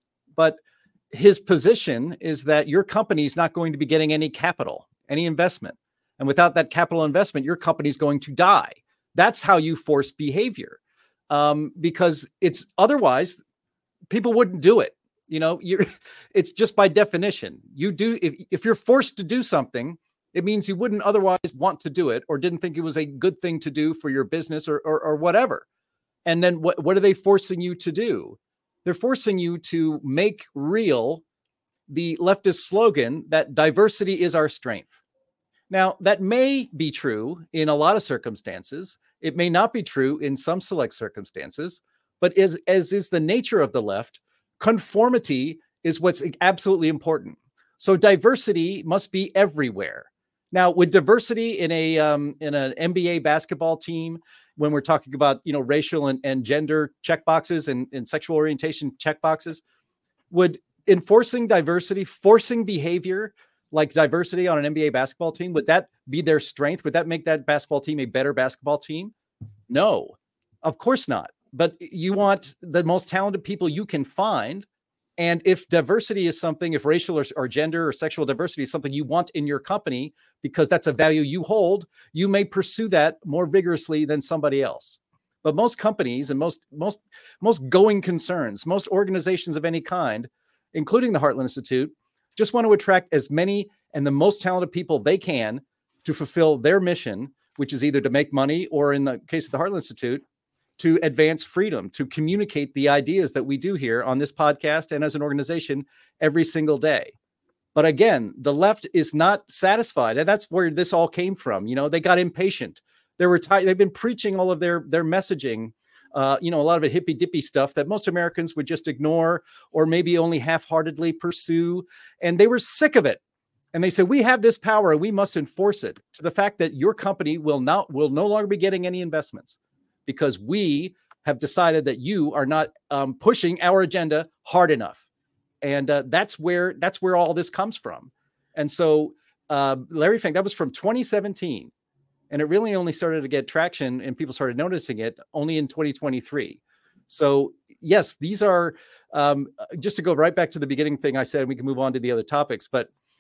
but his position is that your company is not going to be getting any capital, any investment. And without that capital investment, your company is going to die. That's how you force behavior, um, because it's otherwise people wouldn't do it. You know, you're, it's just by definition. You do, if, if you're forced to do something, it means you wouldn't otherwise want to do it, or didn't think it was a good thing to do for your business, or, or, or whatever. And then what, what are they forcing you to do? They're forcing you to make real the leftist slogan that diversity is our strength. Now, that may be true in a lot of circumstances. It may not be true in some select circumstances, but as, as is the nature of the left, conformity is what's absolutely important. So diversity must be everywhere. Now, with diversity in a um, in an N B A basketball team, when we're talking about, you know, racial and, and gender checkboxes and, and sexual orientation checkboxes, would enforcing diversity, forcing behavior like diversity on an N B A basketball team, would that be their strength? Would that make that basketball team a better basketball team? No, of course not. But you want the most talented people you can find. And if diversity is something, if racial or, or gender or sexual diversity is something you want in your company, because that's a value you hold, you may pursue that more vigorously than somebody else. But most companies and most, most, most going concerns, most organizations of any kind, including the Heartland Institute, just want to attract as many and the most talented people they can to fulfill their mission, which is either to make money, or in the case of the Heartland Institute, to advance freedom, to communicate the ideas that we do here on this podcast and as an organization every single day. But again, the left is not satisfied. And that's where this all came from. You know, they got impatient. They were tired. They've been preaching all of their, their messaging, uh, you know, a lot of it hippy dippy stuff that most Americans would just ignore, or maybe only half-heartedly pursue. And they were sick of it. And they said, we have this power and we must enforce it, to the fact that your company will not, will no longer be getting any investments, because we have decided that you are not um, pushing our agenda hard enough. And uh, that's where that's where all this comes from. And so uh, Larry Fink, that was from twenty seventeen. And it really only started to get traction and people started noticing it only in twenty twenty-three. So yes, these are, um, just to go right back to the beginning thing I said, we can move on to the other topics, but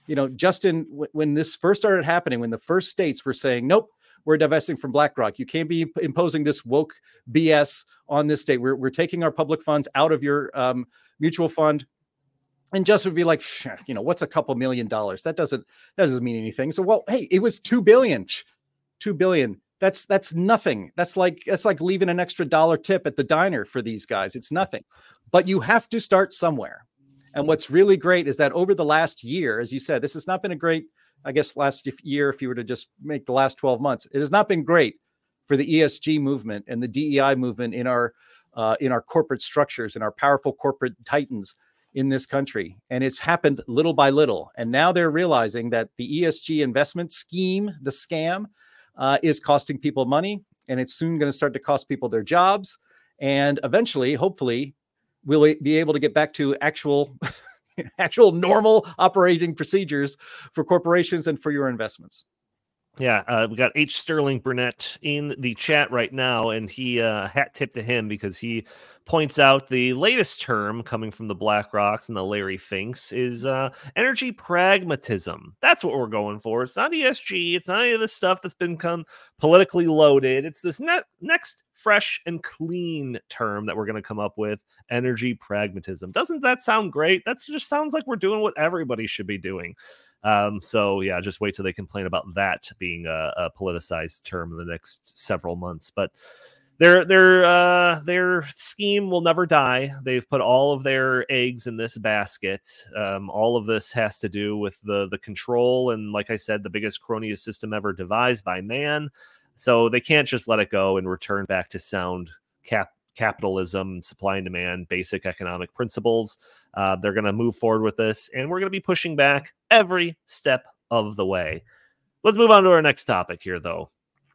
you know, Justin, w- when this first started happening, when the first states were saying, nope, we're divesting from BlackRock. You can't be imposing this woke B S on this state. We're, we're taking our public funds out of your um, mutual fund. And Justin would be like, you know, what's a couple million dollars? That doesn't, that doesn't mean anything. So, well, hey, it was two billion, two billion. That's, that's nothing. That's like, that's like leaving an extra dollar tip at the diner for these guys. It's nothing, but you have to start somewhere. And what's really great is that over the last year, as you said, this has not been a great, I guess, last year, if you were to just make the last twelve months, it has not been great for the E S G movement and the D E I movement in our, uh, in our corporate structures and our powerful corporate titans in this country. And it's happened little by little. And now they're realizing that the E S G investment scheme, the scam, uh, is costing people money. And it's soon going to start to cost people their jobs. And eventually, hopefully, we'll be able to get back to actual, actual normal operating procedures for corporations and for your investments. Yeah, uh, we got H. Sterling Burnett in the chat right now, and he uh, hat tip to him because he points out the latest term coming from the BlackRocks and the Larry Finks is uh, energy pragmatism. That's what we're going for. It's not E S G. It's not any of the stuff that's been come politically loaded. It's this ne- next fresh and clean term that we're going to come up with, energy pragmatism. Doesn't that sound great? That just sounds like we're doing what everybody should be doing. Um, so yeah, just wait till they complain about that being a, a politicized term in the next several months. But their their uh, their scheme will never die. They've put all of their eggs in this basket. Um, all of this has to do with the the control and, like I said, the biggest cronyist system ever devised by man. So they can't just let it go and return back to sound cap. capitalism, supply and demand, basic economic principles. Uh, they're going to move forward with this, and we're going to be pushing back every step of the way. Let's move on to our next topic here, though.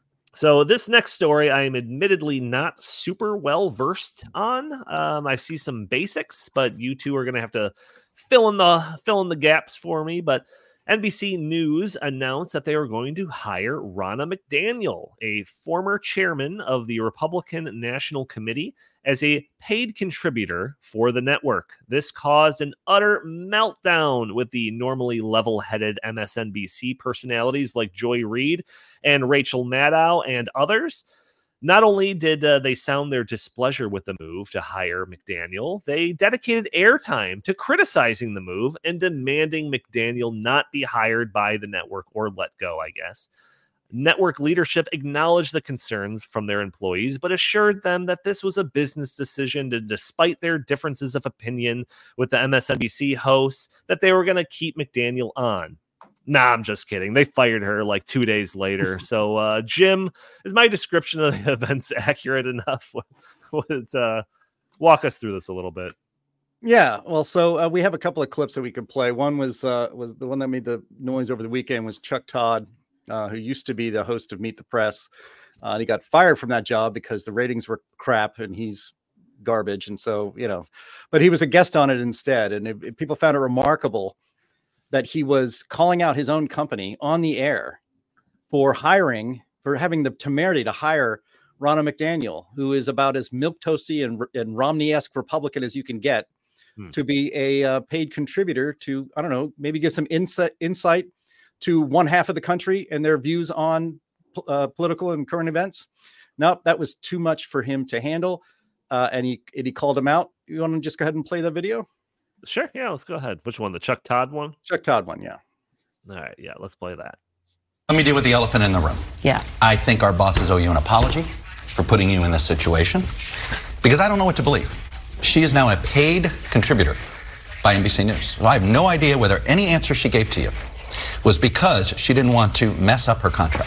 So this next story, I am admittedly not super well versed on. Um, I see some basics, but you two are going to have to fill in the fill in the gaps for me. But N B C News announced that they are going to hire Ronna McDaniel, a former chairman of the Republican National Committee, as a paid contributor for the network. This caused an utter meltdown with the normally level-headed M S N B C personalities like Joy Reid and Rachel Maddow and others. Not only did uh, they sound their displeasure with the move to hire McDaniel, they dedicated airtime to criticizing the move and demanding McDaniel not be hired by the network or let go, I guess. Network leadership acknowledged the concerns from their employees, but assured them that this was a business decision to, despite their differences of opinion with the M S N B C hosts, that they were going to keep McDaniel on. Nah, I'm just kidding. They fired her like two days later. So, uh, Jim, is my description of the events accurate enough? Would uh, walk us through this a little bit? Yeah, well, so uh, we have a couple of clips that we could play. One was uh, was the one that made the noise over the weekend was Chuck Todd, uh, who used to be the host of Meet the Press. Uh, and he got fired from that job because the ratings were crap and he's garbage. And so, you know, but he was a guest on it instead. And it, it, people found it remarkable that he was calling out his own company on the air for hiring, for having the temerity to hire Ronna McDaniel, who is about as milquetoasty and, and Romney-esque Republican as you can get, hmm. to be a uh, paid contributor to, I don't know, maybe give some insight insight to one half of the country and their views on uh, political and current events. Nope, that was too much for him to handle. Uh, and he and he called him out. You want to just go ahead and play the video? Sure. Yeah, let's go ahead. Which one? The Chuck Todd one? Chuck Todd one, yeah. All right. Yeah, let's play that. Let me deal with the elephant in the room. Yeah. I think our bosses owe you an apology for putting you in this situation because I don't know what to believe. She is now a paid contributor by N B C News. So I have no idea whether any answer she gave to you was because she didn't want to mess up her contract.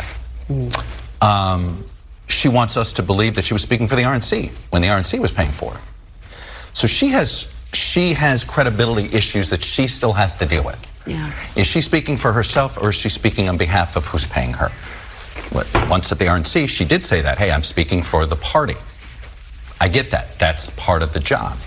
Mm. Um, she wants us to believe that she was speaking for the R N C when the R N C was paying for her. So she has... She has credibility issues that she still has to deal with. Yeah. Is she speaking for herself or is she speaking on behalf of who's paying her? Once at the R N C, she did say that, hey, I'm speaking for the party. I get that. That's part of the job.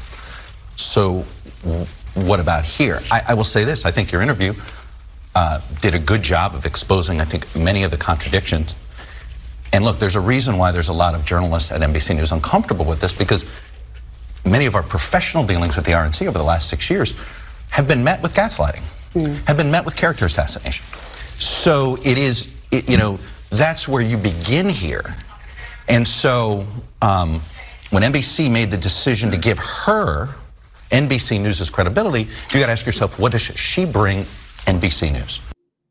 So what about here? I, I will say this. I think your interview uh, did a good job of exposing, I think, many of the contradictions. And look, there's a reason why there's a lot of journalists at N B C News uncomfortable with this because many of our professional dealings with the R N C over the last six years have been met with gaslighting. have been met with character assassination. So it is, it, you know, that's where you begin here. And so um, when N B C made the decision to give her N B C News' credibility, you got to ask yourself, what does she bring N B C News?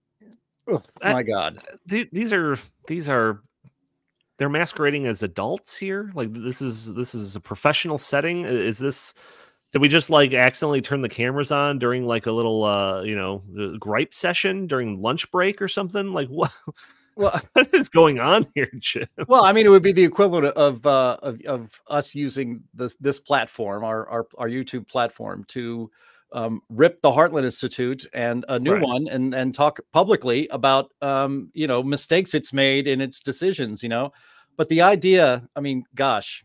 Oh my God! Th- these are these are they're masquerading as adults here. Like this is this is a professional setting. Is this? Did we just like accidentally turn the cameras on during like a little uh you know gripe session during lunch break or something? Like what? Well, what is going on here, Jim? Well, I mean, it would be the equivalent of uh, of, of us using this this platform, our our, our YouTube platform, to um, rip the Heartland Institute and a new Right. one, and and talk publicly about um, you know mistakes it's made in its decisions. You know, but the idea, I mean, gosh,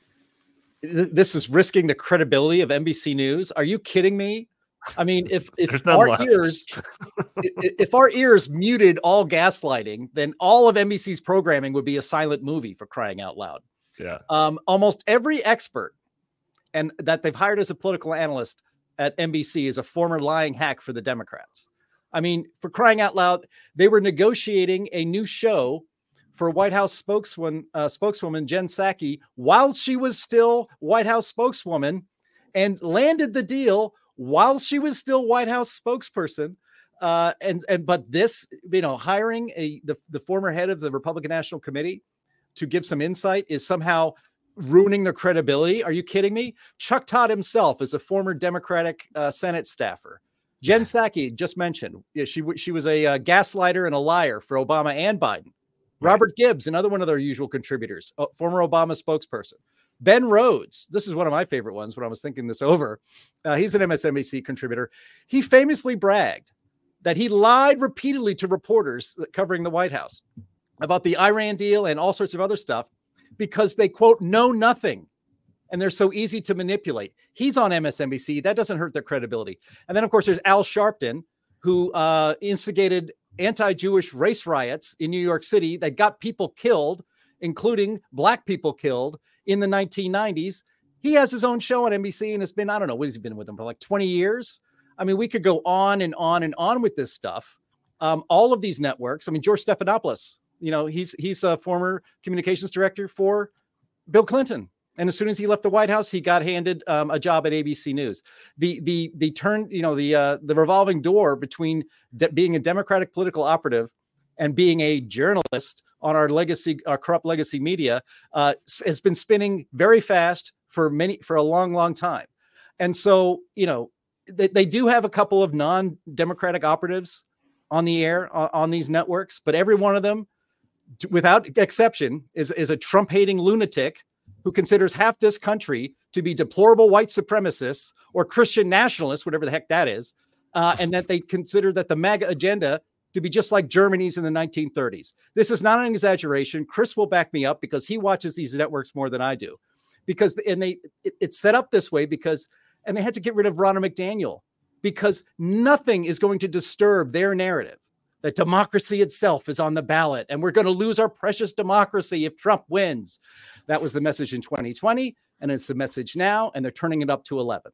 th- this is risking the credibility of N B C News. Are you kidding me? I mean, if if There's none our left. ears i- if our ears muted all gaslighting, then all of N B C's programming would be a silent movie, for crying out loud. Yeah. Um, almost every expert and that they've hired as a political analyst at N B C is a former lying hack for the Democrats. I mean, for crying out loud, they were negotiating a new show for White House spokeswoman, uh, spokeswoman Jen Psaki while she was still White House spokeswoman, and landed the deal while she was still White House spokesperson. Uh, and and but this, you know, hiring a the, the former head of the Republican National Committee to give some insight is somehow ruining their credibility. Are you kidding me? Chuck Todd himself is a former Democratic uh, Senate staffer. Jen Psaki, just mentioned, yeah, she she was a uh, gaslighter and a liar for Obama and Biden. Robert Gibbs, another one of their usual contributors, uh, former Obama spokesperson. Ben Rhodes, this is one of my favorite ones when I was thinking this over. Uh, he's an M S N B C contributor. He famously bragged that he lied repeatedly to reporters that covering the White House about the Iran deal and all sorts of other stuff because they, quote, know nothing. And they're so easy to manipulate. He's on M S N B C. That doesn't hurt their credibility. And then, of course, there's Al Sharpton, who uh, instigated anti-Jewish race riots in New York City that got people killed, including black people killed in the nineteen nineties. He has his own show on N B C, and it's been, I don't know, what has he been with them for like twenty years? I mean, we could go on and on and on with this stuff. Um, all of these networks. I mean, George Stephanopoulos, you know, he's he's a former communications director for Bill Clinton. And as soon as he left the White House, he got handed um, a job at A B C News. The the the turn, you know, the uh, the revolving door between de- being a Democratic political operative and being a journalist on our legacy, our corrupt legacy media, uh, has been spinning very fast for many for a long, long time. And so, you know, they, they do have a couple of non-Democratic operatives on the air on, on these networks, but every one of them, without exception, is is a Trump-hating lunatic who considers half this country to be deplorable white supremacists or Christian nationalists, whatever the heck that is, uh, and that they consider that the MAGA agenda to be just like Germany's in the nineteen thirties. This is not an exaggeration. Chris will back me up because he watches these networks more than I do. Because and they it, it's set up this way because and they had to get rid of Ronna McDaniel because nothing is going to disturb their narrative that democracy itself is on the ballot and we're going to lose our precious democracy if Trump wins. That was the message in twenty twenty, and it's the message now, and they're turning it up to eleven.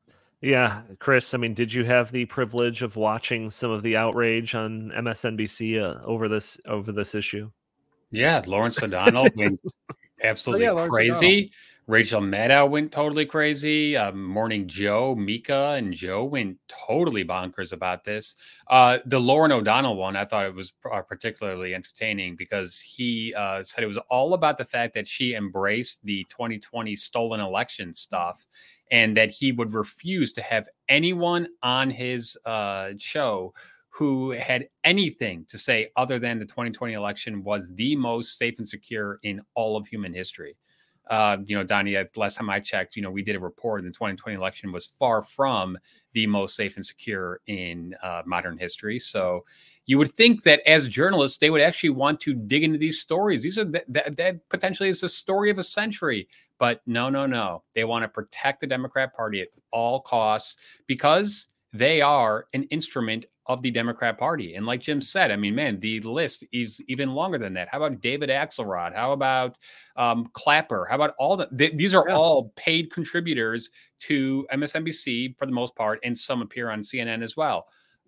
Yeah, Chris, I mean, did you have the privilege of watching some of the outrage on M S N B C uh, over this over this issue? Yeah, Lawrence O'Donnell went absolutely Oh, yeah, crazy. Rachel Maddow went totally crazy. Um, Morning Joe, Mika, and Joe went totally bonkers about this. Uh, the Lauren O'Donnell one, I thought it was uh, particularly entertaining because he uh, said it was all about the fact that she embraced the twenty twenty stolen election stuff and that he would refuse to have anyone on his uh, show who had anything to say other than the twenty twenty election was the most safe and secure in all of human history. Uh, you know, Donnie, last time I checked, you know, we did a report and the twenty twenty election was far from the most safe and secure in uh, modern history. So you would think that as journalists, they would actually want to dig into these stories. These are that, that, that potentially is the story of a century. But no, no, no. They want to protect the Democrat Party at all costs because they are an instrument of the Democrat Party. And like Jim said, I mean, man, the list is even longer than that. How about David Axelrod? How about um, Clapper? How about all the, th- these are yeah. all paid contributors to M S N B C for the most part, and some appear on C N N as well.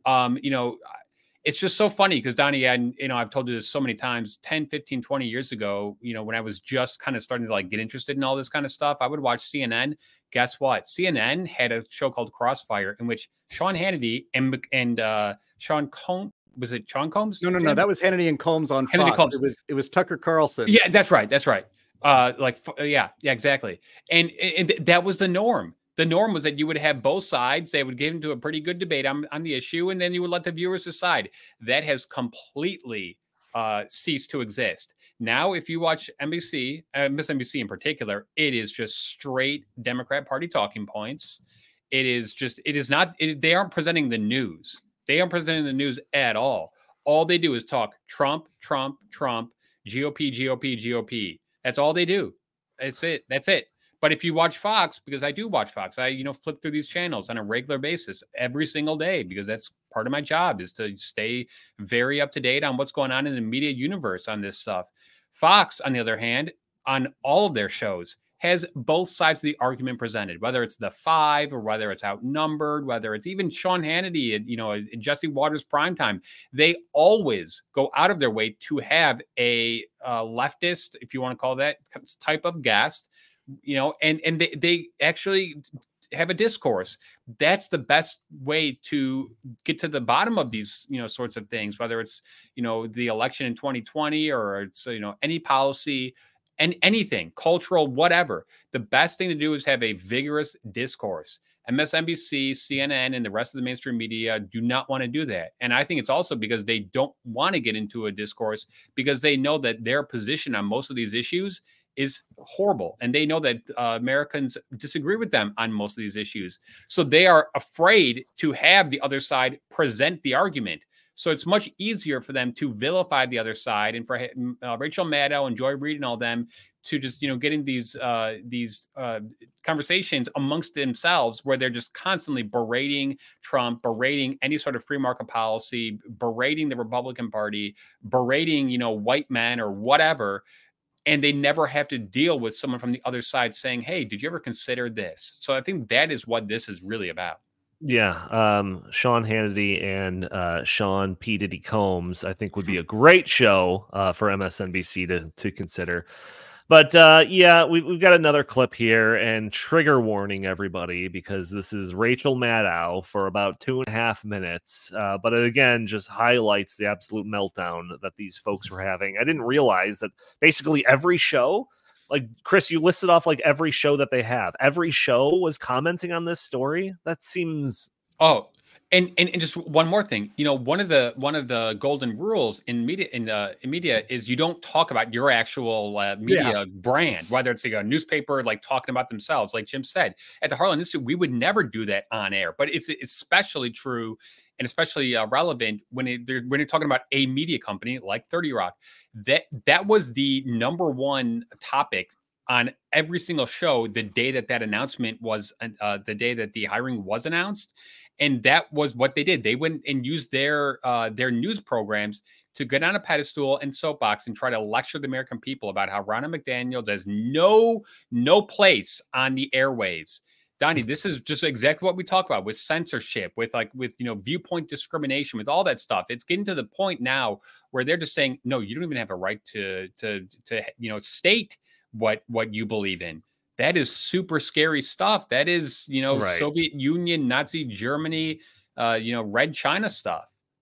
um, you know, it's just so funny because Donnie, I, you know, I've told you this so many times, ten, fifteen, twenty years ago, you know, when I was just kind of starting to like get interested in all this kind of stuff, I would watch C N N. Guess what? C N N had a show called Crossfire in which Sean Hannity and, and uh, Sean Combs, was it Sean Combs? No, no, no. That was Hannity and Combs on Hannity Fox. Combs. It was, it was Tucker Carlson. Yeah, that's right. That's right. Uh, like, yeah, yeah, exactly. And, and that was the norm. The norm was that you would have both sides. They would get into a pretty good debate on, on the issue, and then you would let the viewers decide. That has completely uh, ceased to exist. Now, if you watch N B C, uh, M S N B C in particular, it is just straight Democrat Party talking points. It is just, it is not, it, they aren't presenting the news. They aren't presenting the news at all. All they do is talk Trump, Trump, Trump, G O P, G O P, G O P. That's all they do. That's it. That's it. But if you watch Fox, because I do watch Fox, I, you know, flip through these channels on a regular basis every single day, because that's part of my job is to stay very up to date on what's going on in the media universe on this stuff. Fox, on the other hand, on all of their shows, has both sides of the argument presented, whether it's the five or whether it's outnumbered, whether it's even Sean Hannity and, you know, Jesse Waters primetime. They always go out of their way to have a uh, leftist, if you want to call that, type of guest, you know, and, and they, they actually have a discourse. That's the best way to get to the bottom of these, you know, sorts of things, whether it's, you know, the election in twenty twenty or it's, you know, any policy and anything, cultural, whatever. The best thing to do is have a vigorous discourse. M S N B C, C N N, and the rest of the mainstream media do not want to do that. And I think it's also because they don't want to get into a discourse because they know that their position on most of these issues is horrible. And they know that uh, Americans disagree with them on most of these issues. So they are afraid to have the other side present the argument. So it's much easier for them to vilify the other side and for uh, Rachel Maddow and Joy Reid and all them to just, you know, get in these uh, these uh, conversations amongst themselves where they're just constantly berating Trump, berating any sort of free market policy, berating the Republican Party, berating, you know, white men or whatever. And they never have to deal with someone from the other side saying, hey, did you ever consider this? So I think that is what this is really about. Yeah, um, Sean Hannity and uh, Sean P. Diddy Combs, I think, would be a great show uh, for M S N B C to to consider. But uh, yeah, we, we've got another clip here, and trigger warning, everybody, because this is Rachel Maddow for about two and a half minutes. Uh, but it, again, just highlights the absolute meltdown that these folks were having. I didn't realize that basically every show, like Chris, you listed off like every show that they have. Every show was commenting on this story. That seems oh, and and, and just one more thing. You know, one of the one of the golden rules in media in, uh, in media is you don't talk about your actual uh, media yeah. brand, whether it's like a newspaper like talking about themselves. Like Jim said at the Heartland Institute, we would never do that on air. But it's especially true and especially uh, relevant when it, they're, when you're talking about a media company like thirty Rock. That that was the number one topic on every single show the day that that announcement was, uh, the day that the hiring was announced. And that was what they did. They went and used their uh, their news programs to get on a pedestal and soapbox and try to lecture the American people about how Ronna McDaniel does no, no place on the airwaves. Donnie, this is just exactly what we talk about with censorship, with like with, you know, viewpoint discrimination, with all that stuff. It's getting to the point now where they're just saying, no, you don't even have a right to, to, to, you know, state what, what you believe in. That is super scary stuff. That is, you know, right. Soviet Union, Nazi Germany, uh, you know, Red China stuff.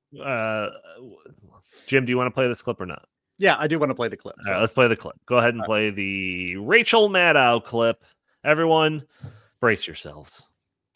Uh, Jim, do you want to play this clip or not? Yeah, I do want to play the clip. So. All right, let's play the clip. Go ahead and All play right. the Rachel Maddow clip. Everyone, brace yourselves.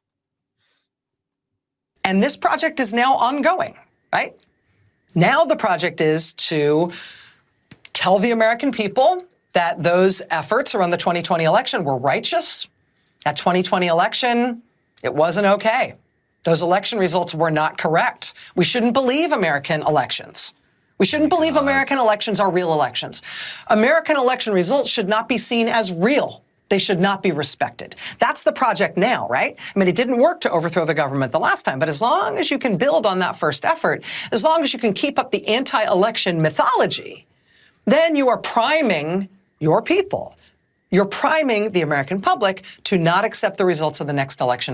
And this project is now ongoing, right? Now the project is to tell the American people that those efforts around the twenty twenty election were righteous. That twenty twenty election, it wasn't okay. Those election results were not correct. We shouldn't believe American elections. We shouldn't believe American elections are real elections. American election results should not be seen as real. They should not be respected. That's the project now, right? I mean, it didn't work to overthrow the government the last time, but as long as you can build on that first effort, as long as you can keep up the anti-election mythology, then you are priming your people. You're priming the American public to not accept the results of the next election.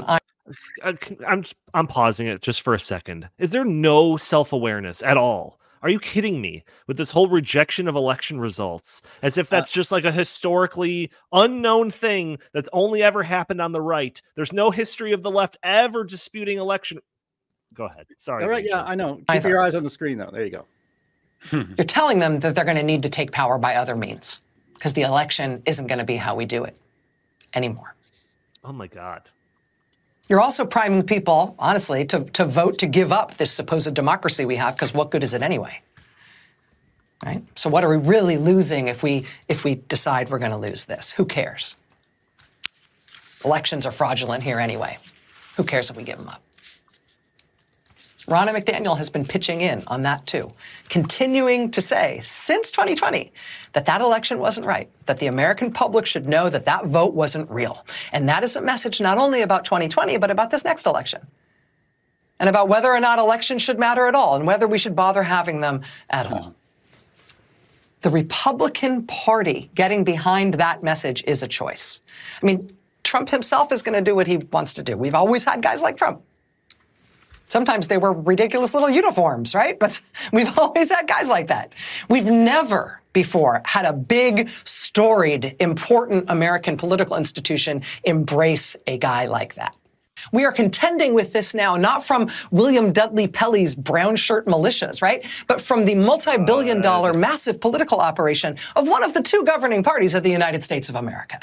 I'm I'm pausing it just for a second. Is there no self-awareness at all? Are you kidding me with this whole rejection of election results as if that's uh, just like a historically unknown thing that's only ever happened on the right? There's no history of the left ever disputing election. Go ahead. Sorry. All right. Yeah, I know. Keep your eyes on the screen, though. There you go. You're telling them that they're going to need to take power by other means because the election isn't going to be how we do it anymore. Oh, my God. You're also priming people, honestly, to, to vote to give up this supposed democracy we have, because what good is it anyway? Right? So what are we really losing if we if we decide we're going to lose this? Who cares? Elections are fraudulent here anyway. Who cares if we give them up? Ronna McDaniel has been pitching in on that too, continuing to say since twenty twenty that that election wasn't right, that the American public should know that that vote wasn't real. And that is a message not only about twenty twenty, but about this next election. And about whether or not elections should matter at all and whether we should bother having them at all. The Republican Party getting behind that message is a choice. I mean, Trump himself is going to do what he wants to do. We've always had guys like Trump. Sometimes they wear ridiculous little uniforms, right? But we've always had guys like that. We've never before had a big, storied, important American political institution embrace a guy like that. We are contending with this now, not from William Dudley Pelley's brown shirt militias, right? But from the multi-billion dollar massive political operation of one of the two governing parties of the United States of America.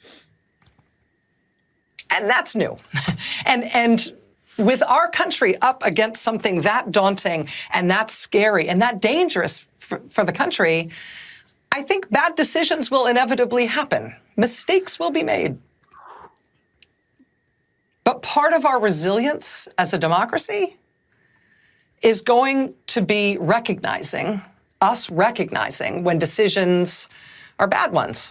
And that's new. and, and, With our country up against something that daunting and that scary and that dangerous for, for the country, I think bad decisions will inevitably happen. Mistakes will be made. But part of our resilience as a democracy is going to be recognizing, us recognizing when decisions are bad ones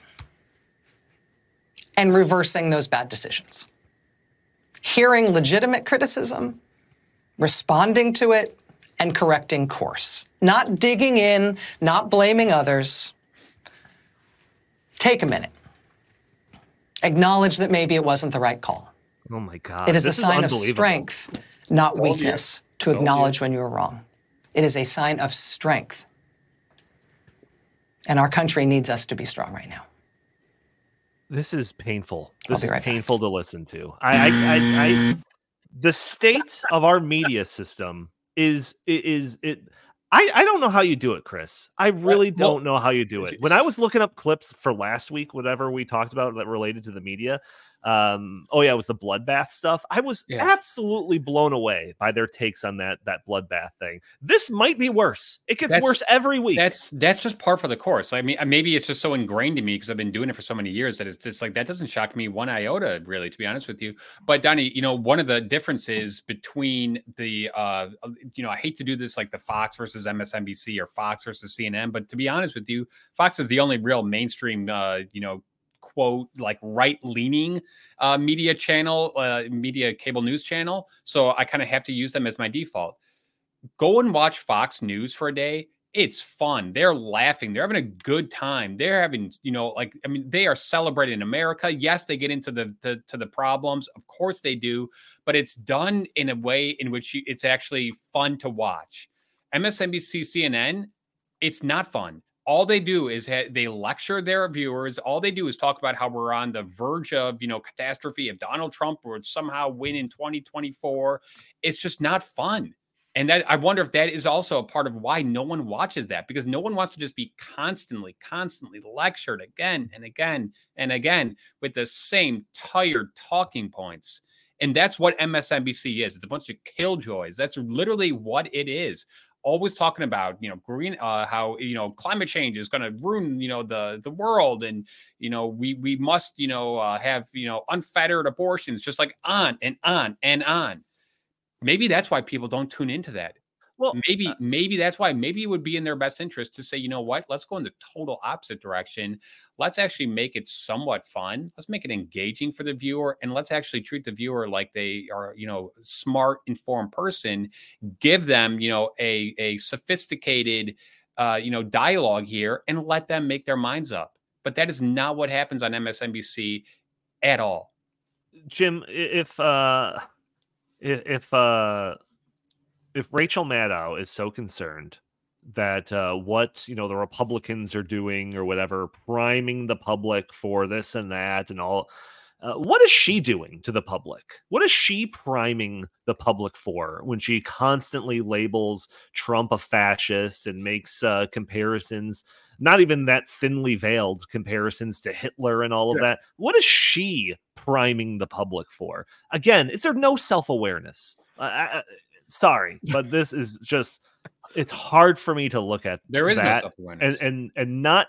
and reversing those bad decisions. Hearing legitimate criticism, responding to it, and correcting course. Not digging in, not blaming others. Take a minute. Acknowledge that maybe it wasn't the right call. Oh my God. It is this a sign is of strength, not weakness, to acknowledge when you were wrong. It is a sign of strength. And our country needs us to be strong right now. This is painful. This is right painful back. to listen to. I, I, I, I, the state of our media system is, is it. I, I don't know how you do it, Chris. I really well, don't know how you do it. When I was looking up clips for last week, whatever we talked about that related to the media, um, oh yeah, it was the bloodbath stuff. I was yeah. absolutely blown away by their takes on that that bloodbath thing. This might be worse. It gets that's, worse every week. That's that's just par for the course. I mean, maybe it's just so ingrained in me because I've been doing it for so many years that it's just like that doesn't shock me one iota, really, to be honest with you. But Donnie, you know, one of the differences between the, uh, you know, I hate to do this like the Fox versus M S N B C or Fox versus C N N, but to be honest with you, Fox is the only real mainstream, uh, you know. quote like right-leaning uh, media channel, uh, media cable news channel. So I kind of have to use them as my default. Go and watch Fox News for a day. It's fun. They're laughing. They're having a good time. They're having, you know, like, I mean, they are celebrating America. Yes, they get into the, the to the problems. Of course they do, but it's done in a way in which you, it's actually fun to watch. M S N B C, C N N, it's not fun. All they do is ha- they lecture their viewers. All they do is talk about how we're on the verge of, you know, catastrophe. If Donald Trump would somehow win in twenty twenty-four, it's just not fun. And that I wonder if that is also a part of why no one watches that, because no one wants to just be constantly, constantly lectured again and again and again with the same tired talking points. And that's what M S N B C is. It's a bunch of killjoys. That's literally what it is. Always talking about, you know, green, uh, how, you know, climate change is going to ruin, you know, the, the world. And, you know, we, we must, you know, uh, have, you know, unfettered abortions, just like on and on and on. Maybe that's why people don't tune into that. Well, maybe, uh, maybe that's why, maybe it would be in their best interest to say, you know what, let's go in the total opposite direction. Let's actually make it somewhat fun. Let's make it engaging for the viewer. And let's actually treat the viewer like they are, you know, smart, informed person. Give them, you know, a, a sophisticated, uh, you know, dialogue here and let them make their minds up. But that is not what happens on M S N B C at all. Jim, if, uh, if uh, if Rachel Maddow is so concerned that uh, what you know the Republicans are doing or whatever, priming the public for this and that and all. Uh, what is she doing to the public? What is she priming the public for when she constantly labels Trump a fascist and makes uh, comparisons, not even that thinly veiled comparisons to Hitler and all of yeah. that? What is she priming the public for? Again, is there no self-awareness? Uh, I, sorry, but this is just, it's hard for me to look at. There is that no self-awareness. and, and, and not,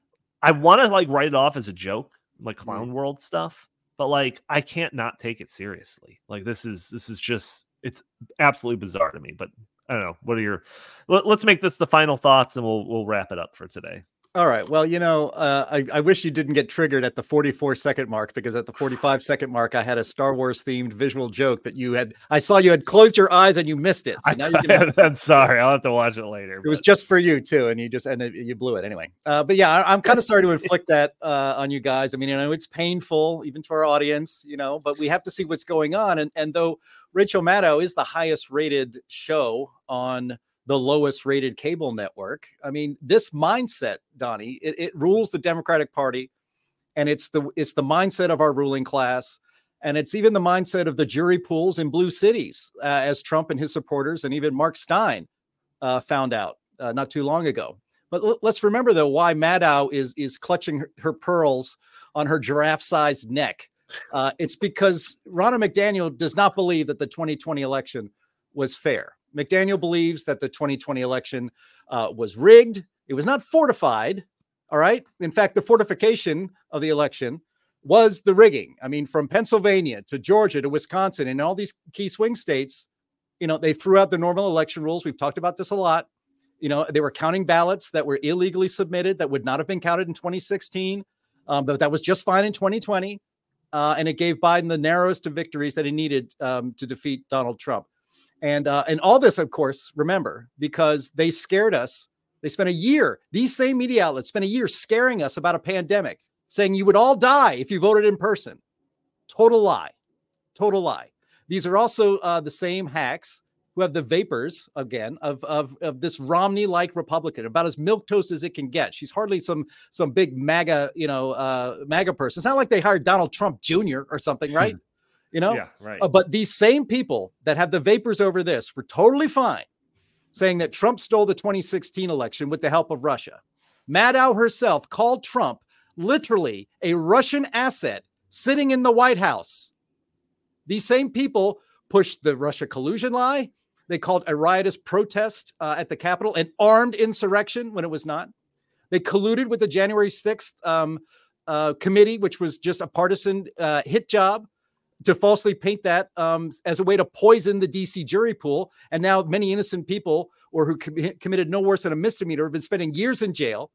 I want to like write it off as a joke, like clown mm. world stuff. But like, I can't not take it seriously. Like this is this is just it's absolutely bizarre to me. But I don't know. What are your? Let, let's make this the final thoughts, and we'll we'll wrap it up for today. All right. Well, you know, uh, I, I wish you didn't get triggered at the forty-four second mark, because at the forty-five second mark, I had a Star Wars themed visual joke that you had. I saw you had closed your eyes and you missed it. So now you can, I'm sorry. I'll have to watch it later. It but. was just for you too, and you just and it, you blew it anyway. Uh, but yeah, I, I'm kind of sorry to inflict that uh, on you guys. I mean, you know, it's painful even to our audience, you know, but we have to see what's going on. And and though Rachel Maddow is the highest rated show on the lowest rated cable network, I mean, this mindset, Donnie, it, it rules the Democratic Party, and it's the it's the mindset of our ruling class, and it's even the mindset of the jury pools in blue cities, uh, as Trump and his supporters and even Mark Stein uh, found out uh, not too long ago. But l- let's remember though why Maddow is is clutching her, her pearls on her giraffe-sized neck. Uh, it's because Ronna McDaniel does not believe that the twenty twenty election was fair. McDaniel believes that the twenty twenty election uh, was rigged. It was not fortified. All right. In fact, the fortification of the election was the rigging. I mean, from Pennsylvania to Georgia to Wisconsin and all these key swing states, you know, they threw out the normal election rules. We've talked about this a lot. You know, they were counting ballots that were illegally submitted that would not have been counted in twenty sixteen, um, but that was just fine in twenty twenty. Uh, and it gave Biden the narrowest of victories that he needed um, to defeat Donald Trump. And uh, and all this, of course, remember, because they scared us. They spent a year, these same media outlets spent a year scaring us about a pandemic, saying you would all die if you voted in person. Total lie. Total lie. These are also uh, the same hacks who have the vapors, again, of, of, of this Romney-like Republican, about as milquetoast as it can get. She's hardly some some big MAGA, you know, uh, MAGA person. It's not like they hired Donald Trump Junior or something, right? You know, yeah, right. Uh, but these same people that have the vapors over this were totally fine saying that Trump stole the twenty sixteen election with the help of Russia. Maddow herself called Trump literally a Russian asset sitting in the White House. These same people pushed the Russia collusion lie. They called a riotous protest uh, at the Capitol an armed insurrection when it was not. They colluded with the January sixth um, uh, committee, which was just a partisan uh, hit job, to falsely paint that um, as a way to poison the D C jury pool. And now many innocent people, or who com- committed no worse than a misdemeanor, have been spending years in jail.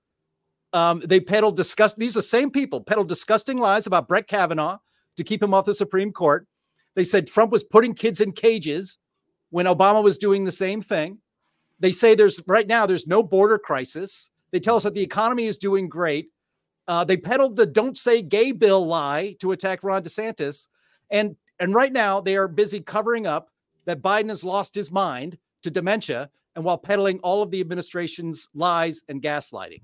Um, they peddled disgust. These are the same people peddled disgusting lies about Brett Kavanaugh to keep him off the Supreme Court. They said Trump was putting kids in cages when Obama was doing the same thing. They say there's right now, there's no border crisis. They tell us that the economy is doing great. Uh, they peddled the don't say gay bill lie to attack Ron DeSantis. And, and right now they are busy covering up that Biden has lost his mind to dementia, and while peddling all of the administration's lies and gaslighting.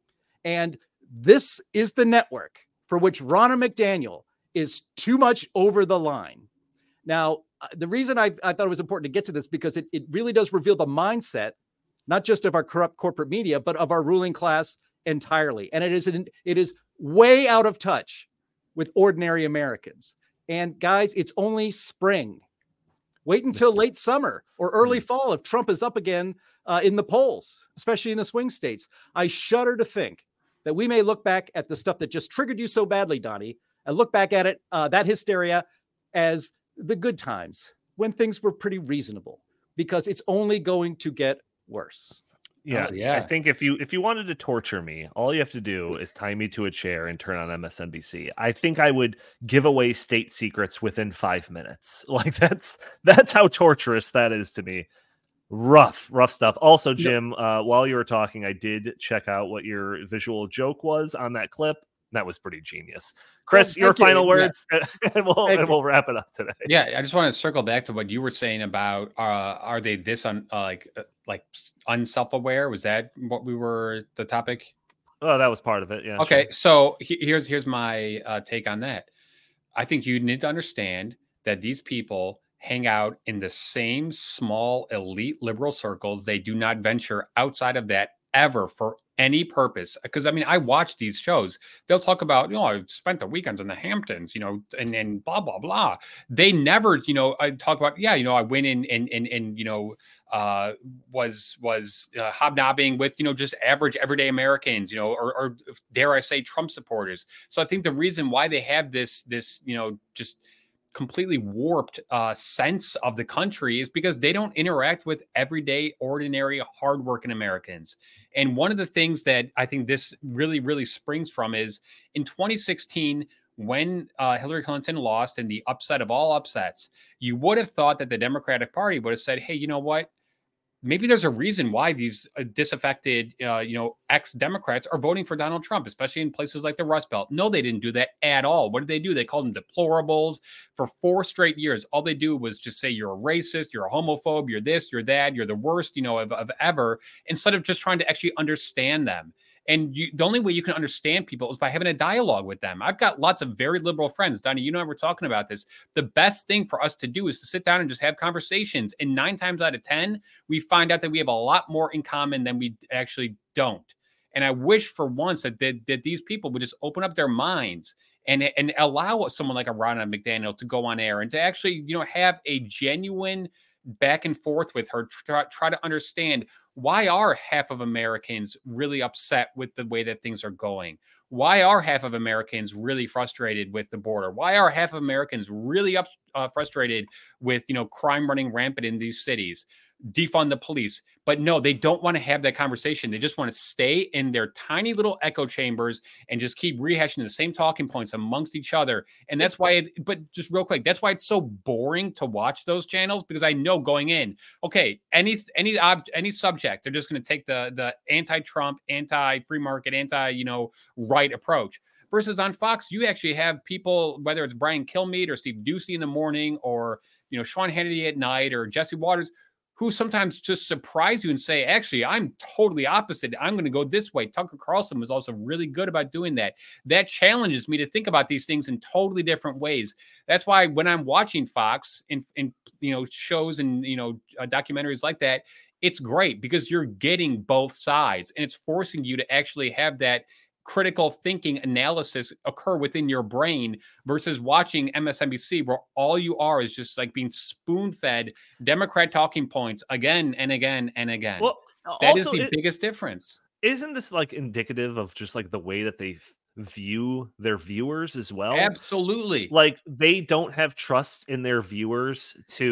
And this is the network for which Ronna McDaniel is too much over the line. Now, the reason I, I thought it was important to get to this, because it, it really does reveal the mindset, not just of our corrupt corporate media, but of our ruling class entirely. And it is, an, it is way out of touch with ordinary Americans. And guys, it's only spring. Wait until late summer or early fall if Trump is up again uh, in the polls, especially in the swing states. I shudder to think that we may look back at the stuff that just triggered you so badly, Donnie, and look back at it, uh, that hysteria, as the good times when things were pretty reasonable, because it's only going to get worse. Yeah, oh, yeah. I think if you if you wanted to torture me, all you have to do is tie me to a chair and turn on M S N B C. I think I would give away state secrets within five minutes. Like that's that's how torturous that is to me. Rough, rough stuff. Also, Jim, uh, while you were talking, I did check out what your visual joke was on that clip. That was pretty genius. Chris, Well, your thank you. final Yeah. words, and we'll Thank and you. we'll wrap it up today. Yeah, I just want to circle back to what you were saying about uh, are they this un, uh, like uh, like unself-aware? Was that what we were the topic? Oh, that was part of it. Yeah. Okay, sure. so he- here's here's my uh, take on that. I think you need to understand that these people hang out in the same small elite liberal circles. They do not venture outside of that ever for any purpose. Because I mean, I watch these shows. They'll talk about, you know, I spent the weekends in the Hamptons, you know, and and blah blah blah. They never, you know, I talk about, yeah, you know, I went in and and and you know, uh, was was uh, hobnobbing with, you know, just average everyday Americans, you know, or, or dare I say Trump supporters. So I think the reason why they have this this, you know, just completely warped uh, sense of the country is because they don't interact with everyday, ordinary, hardworking Americans. And one of the things that I think this really, really springs from is in twenty sixteen, when uh, Hillary Clinton lost and the upset of all upsets, you would have thought that the Democratic Party would have said, hey, you know what? Maybe there's a reason why these uh, disaffected, uh, you know, ex-Democrats are voting for Donald Trump, especially in places like the Rust Belt. No, they didn't do that at all. What did they do? They called them deplorables for four straight years. All they do was just say you're a racist, you're a homophobe, you're this, you're that, you're the worst, you know, of, of ever, instead of just trying to actually understand them. And you, the only way you can understand people is by having a dialogue with them. I've got lots of very liberal friends. Donnie, you know, we're talking about this. The best thing for us to do is to sit down and just have conversations. And nine times out of ten, we find out that we have a lot more in common than we actually don't. And I wish for once that, that, that these people would just open up their minds and, and allow someone like a Ronna McDaniel to go on air and to actually, you know, have a genuine back and forth with her, try, try to understand, why are half of Americans really upset with the way that things are going? Why are half of Americans really frustrated with the border? Why are half of Americans really up, uh, frustrated with, you know, crime running rampant in these cities? Defund the police. But no, they don't want to have that conversation. They just want to stay in their tiny little echo chambers and just keep rehashing the same talking points amongst each other. And that's why, it, but just real quick, that's why it's so boring to watch those channels, because I know going in, okay, any any ob, any subject, they're just going to take the the anti-Trump, anti-free market, anti, you know, right approach. Versus on Fox, you actually have people, whether it's Brian Kilmeade or Steve Doocy in the morning, or, you know, Sean Hannity at night, or Jesse Waters, who sometimes just surprise you and say, actually, I'm totally opposite. I'm going to go this way. Tucker Carlson was also really good about doing that. That challenges me to think about these things in totally different ways. That's why when I'm watching Fox in, in you know, shows and, you know, uh, documentaries like that, it's great because you're getting both sides, and it's forcing you to actually have that critical thinking analysis occur within your brain, versus watching M S N B C, where all you are is just like being spoon-fed Democrat talking points again and again and again. Well, that is also, the it, biggest difference. Isn't this like indicative of just like the way that they view their viewers as well? Absolutely. Like, they don't have trust in their viewers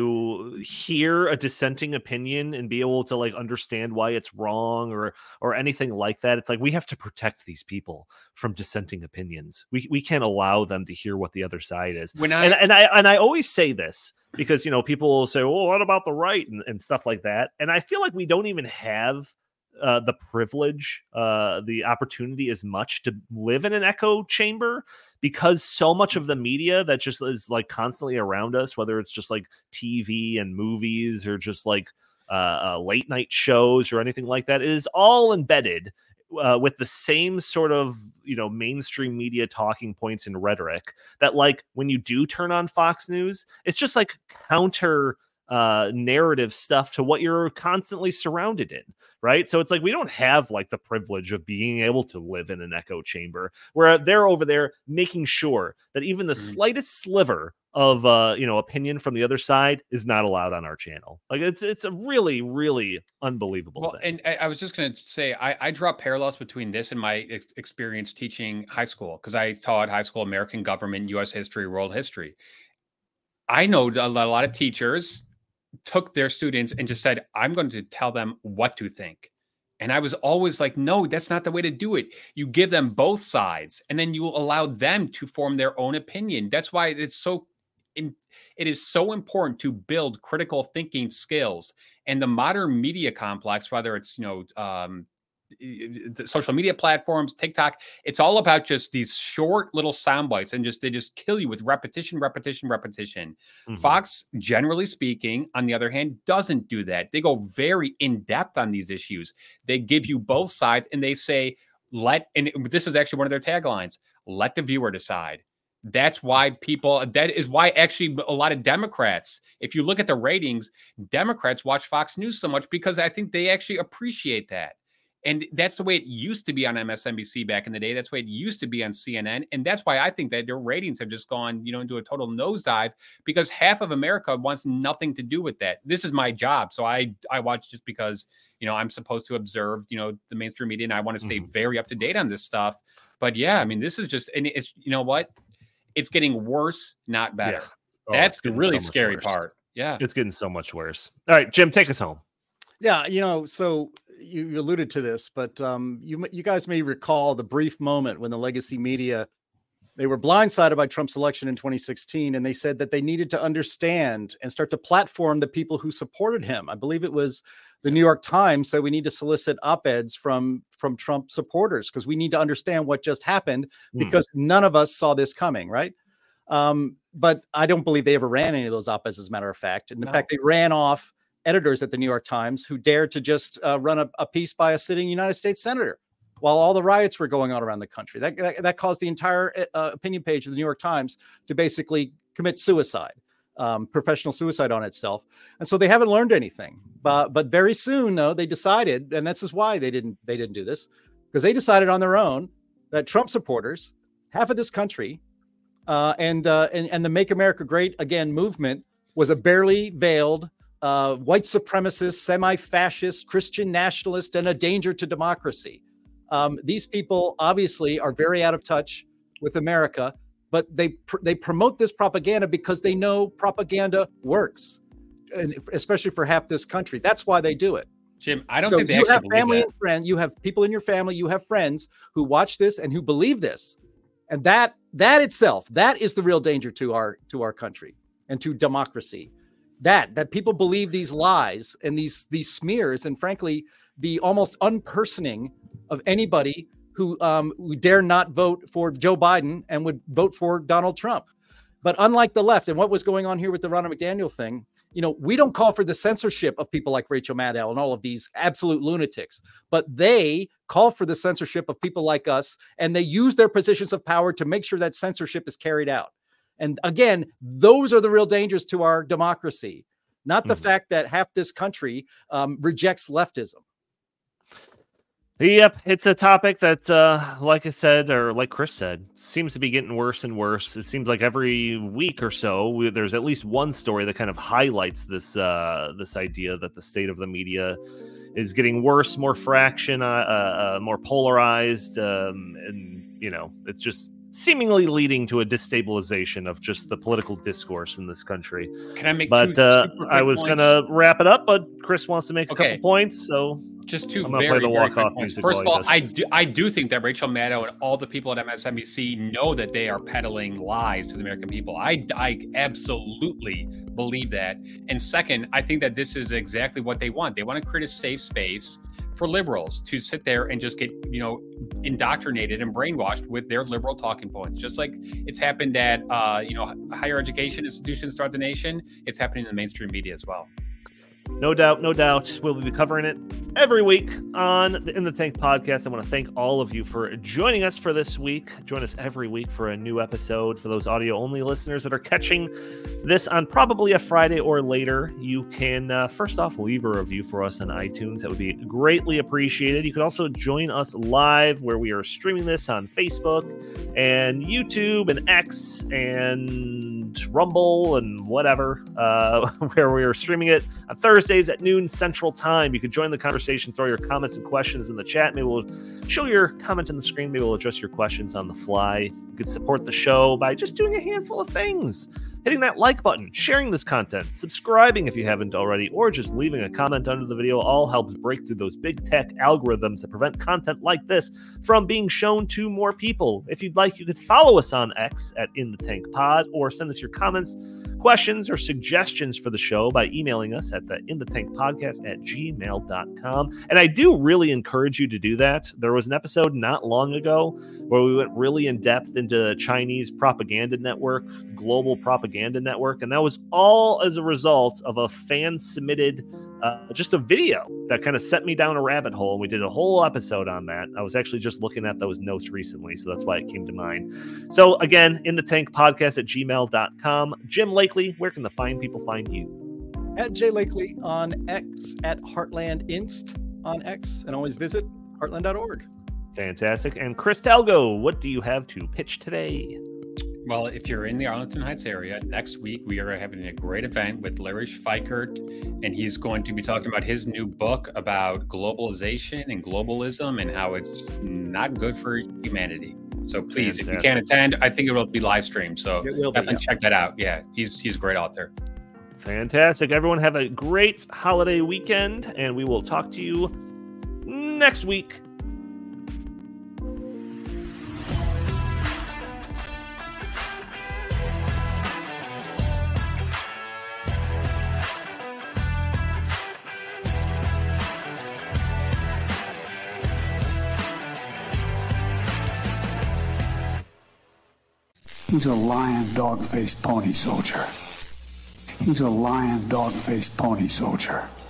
to hear a dissenting opinion and be able to like understand why it's wrong or or anything like that. It's like, we have to protect these people from dissenting opinions. We we can't allow them to hear what the other side is. When I and, and I and I always say this because, you know, people will say, well, what about the right and, and stuff like that. And I feel like we don't even have Uh, the privilege, uh, the opportunity as much to live in an echo chamber, because so much of the media that just is like constantly around us, whether it's just like T V and movies or just like uh, uh, late night shows or anything like that, is all embedded uh, with the same sort of, you know, mainstream media talking points and rhetoric that, like, when you do turn on Fox News, it's just like counter uh narrative stuff to what you're constantly surrounded in, right? So it's like, we don't have like the privilege of being able to live in an echo chamber where they're over there making sure that even the Mm. slightest sliver of uh you know opinion from the other side is not allowed on our channel. Like, it's it's a really really unbelievable Well, thing. and I, I was just going to say, I, I draw parallels between this and my ex- experience teaching high school, because I taught high school American government, U S history, world history. I know a lot of teachers took their students and just said, I'm going to tell them what to think. And I was always like, no, that's not the way to do it. You give them both sides, and then you allow them to form their own opinion. That's why it's so, in, it is so important to build critical thinking skills. And the modern media complex, whether it's, you know, um, the social media platforms, TikTok. It's all about just these short little sound bites, and just they just kill you with repetition, repetition, repetition. Mm-hmm. Fox, generally speaking, on the other hand, doesn't do that. They go very in depth on these issues. They give you both sides, and they say, "Let." And this is actually one of their taglines: "Let the viewer decide." That's why people, that is why actually a lot of Democrats, if you look at the ratings, Democrats watch Fox News so much, because I think they actually appreciate that. And that's the way it used to be on M S N B C back in the day. That's the way it used to be on C N N. And that's why I think that their ratings have just gone, you know, into a total nosedive, because half of America wants nothing to do with that. This is my job. So I, I watch just because, you know, I'm supposed to observe, you know, the mainstream media, and I want to stay mm-hmm. very up to date on this stuff. But yeah, I mean, this is just, and it's, you know what? It's getting worse, not better. Yeah. Oh, That's the really so scary worse. part. Yeah. It's getting so much worse. All right, Jim, take us home. Yeah. You know, so you alluded to this, but um, you, you guys may recall the brief moment when the legacy media, they were blindsided by Trump's election in twenty sixteen. And they said that they needed to understand and start to platform the people who supported him. I believe it was the New York Times said we need to solicit op-eds from, from Trump supporters, because we need to understand what just happened, because mm. none of us saw this coming, right? Um, but I don't believe they ever ran any of those op-eds, as a matter of fact. And in no. fact, they ran off editors at the New York Times who dared to just uh, run a, a piece by a sitting United States senator while all the riots were going on around the country. That, that, that caused the entire uh, opinion page of the New York Times to basically commit suicide. Um, professional suicide on itself. And so they haven't learned anything, but, but very soon, though, they decided, and this is why they didn't, they didn't do this, because they decided on their own that Trump supporters, half of this country, uh, and, uh, and, and the Make America Great Again movement was a barely veiled, uh, white supremacist, semi-fascist, Christian nationalist, and a danger to democracy. Um, these people obviously are very out of touch with America, but they pr- they promote this propaganda because they know propaganda works, and especially for half this country. That's why they do it. Jim, I don't so think they you actually have believe family that. and friends. You have people in your family. You have friends who watch this and who believe this, and that that itself, that is the real danger to our to our country and to democracy. That that people believe these lies and these these smears, and frankly, the almost unpersoning of anybody who um, who dare not vote for Joe Biden and would vote for Donald Trump. But unlike the left, and what was going on here with the Ronna McDaniel thing, you know, we don't call for the censorship of people like Rachel Maddow and all of these absolute lunatics, but they call for the censorship of people like us, and they use their positions of power to make sure that censorship is carried out. And again, those are the real dangers to our democracy, not the mm-hmm. fact that half this country um, rejects leftism. Yep, it's a topic that, uh, like I said, or like Chris said, seems to be getting worse and worse. It seems like every week or so, we, there's at least one story that kind of highlights this uh, this idea that the state of the media is getting worse, more fraction, uh, uh, more polarized, um, and you know, it's just seemingly leading to a destabilization of just the political discourse in this country. Can I make? But two, uh, two I was points? gonna wrap it up, but Chris wants to make a okay. couple points, so. Just two I'm very, play the very walk-off quick points. music First of all, does. I do, I do think that Rachel Maddow and all the people at M S N B C know that they are peddling lies to the American people. I, I absolutely believe that. And second, I think that this is exactly what they want. They want to create a safe space for liberals to sit there and just get, you know, indoctrinated and brainwashed with their liberal talking points. Just like it's happened at, uh, you know, higher education institutions throughout the nation, it's happening in the mainstream media as well. No doubt, no doubt. We'll be covering it every week on the In the Tank podcast. I want to thank all of you for joining us for this week. Join us every week for a new episode. For those audio-only listeners that are catching this on probably a Friday or later, you can, uh, first off, leave a review for us on iTunes. That would be greatly appreciated. You could also join us live where we are streaming this on Facebook and YouTube and X and Rumble and whatever, uh, where we are streaming it on Thursday. Thursdays at noon Central Time. You can join the conversation, throw your comments and questions in the chat. Maybe we'll show your comment on the screen. Maybe we'll address your questions on the fly. You could support the show by just doing a handful of things. Hitting that like button, sharing this content, subscribing if you haven't already, or just leaving a comment under the video all helps break through those big tech algorithms that prevent content like this from being shown to more people. If you'd like, you could follow us on X at In The Tank Pod, or send us your comments questions or suggestions for the show by emailing us at the in the tank podcast at gmail dot com. And I do really encourage you to do that. There was an episode not long ago where we went really in depth into the Chinese propaganda network, global propaganda network, and that was all as a result of a fan submitted uh, just a video that kind of sent me down a rabbit hole. And we did a whole episode on that. I was actually just looking at those notes recently, so that's why it came to mind. So again, in the tank podcast at gmail dot com. Jim Lakely, where can the fine people find you? At J Lakely on X, at Heartland Inst on X, and always visit heartland dot org. Fantastic. And Chris Talgo, what do you have to pitch today? Well, if you're in the Arlington Heights area, next week we are having a great event with Larry Schweikert, and he's going to be talking about his new book about globalization and globalism and how it's not good for humanity. So please, Fantastic. If you can't attend, I think it will be live streamed. So definitely be, yeah. check that out. Yeah, he's he's a great author. Fantastic. Everyone have a great holiday weekend, and we will talk to you next week. He's a lion, dog-faced pony soldier. He's a lion, dog-faced pony soldier.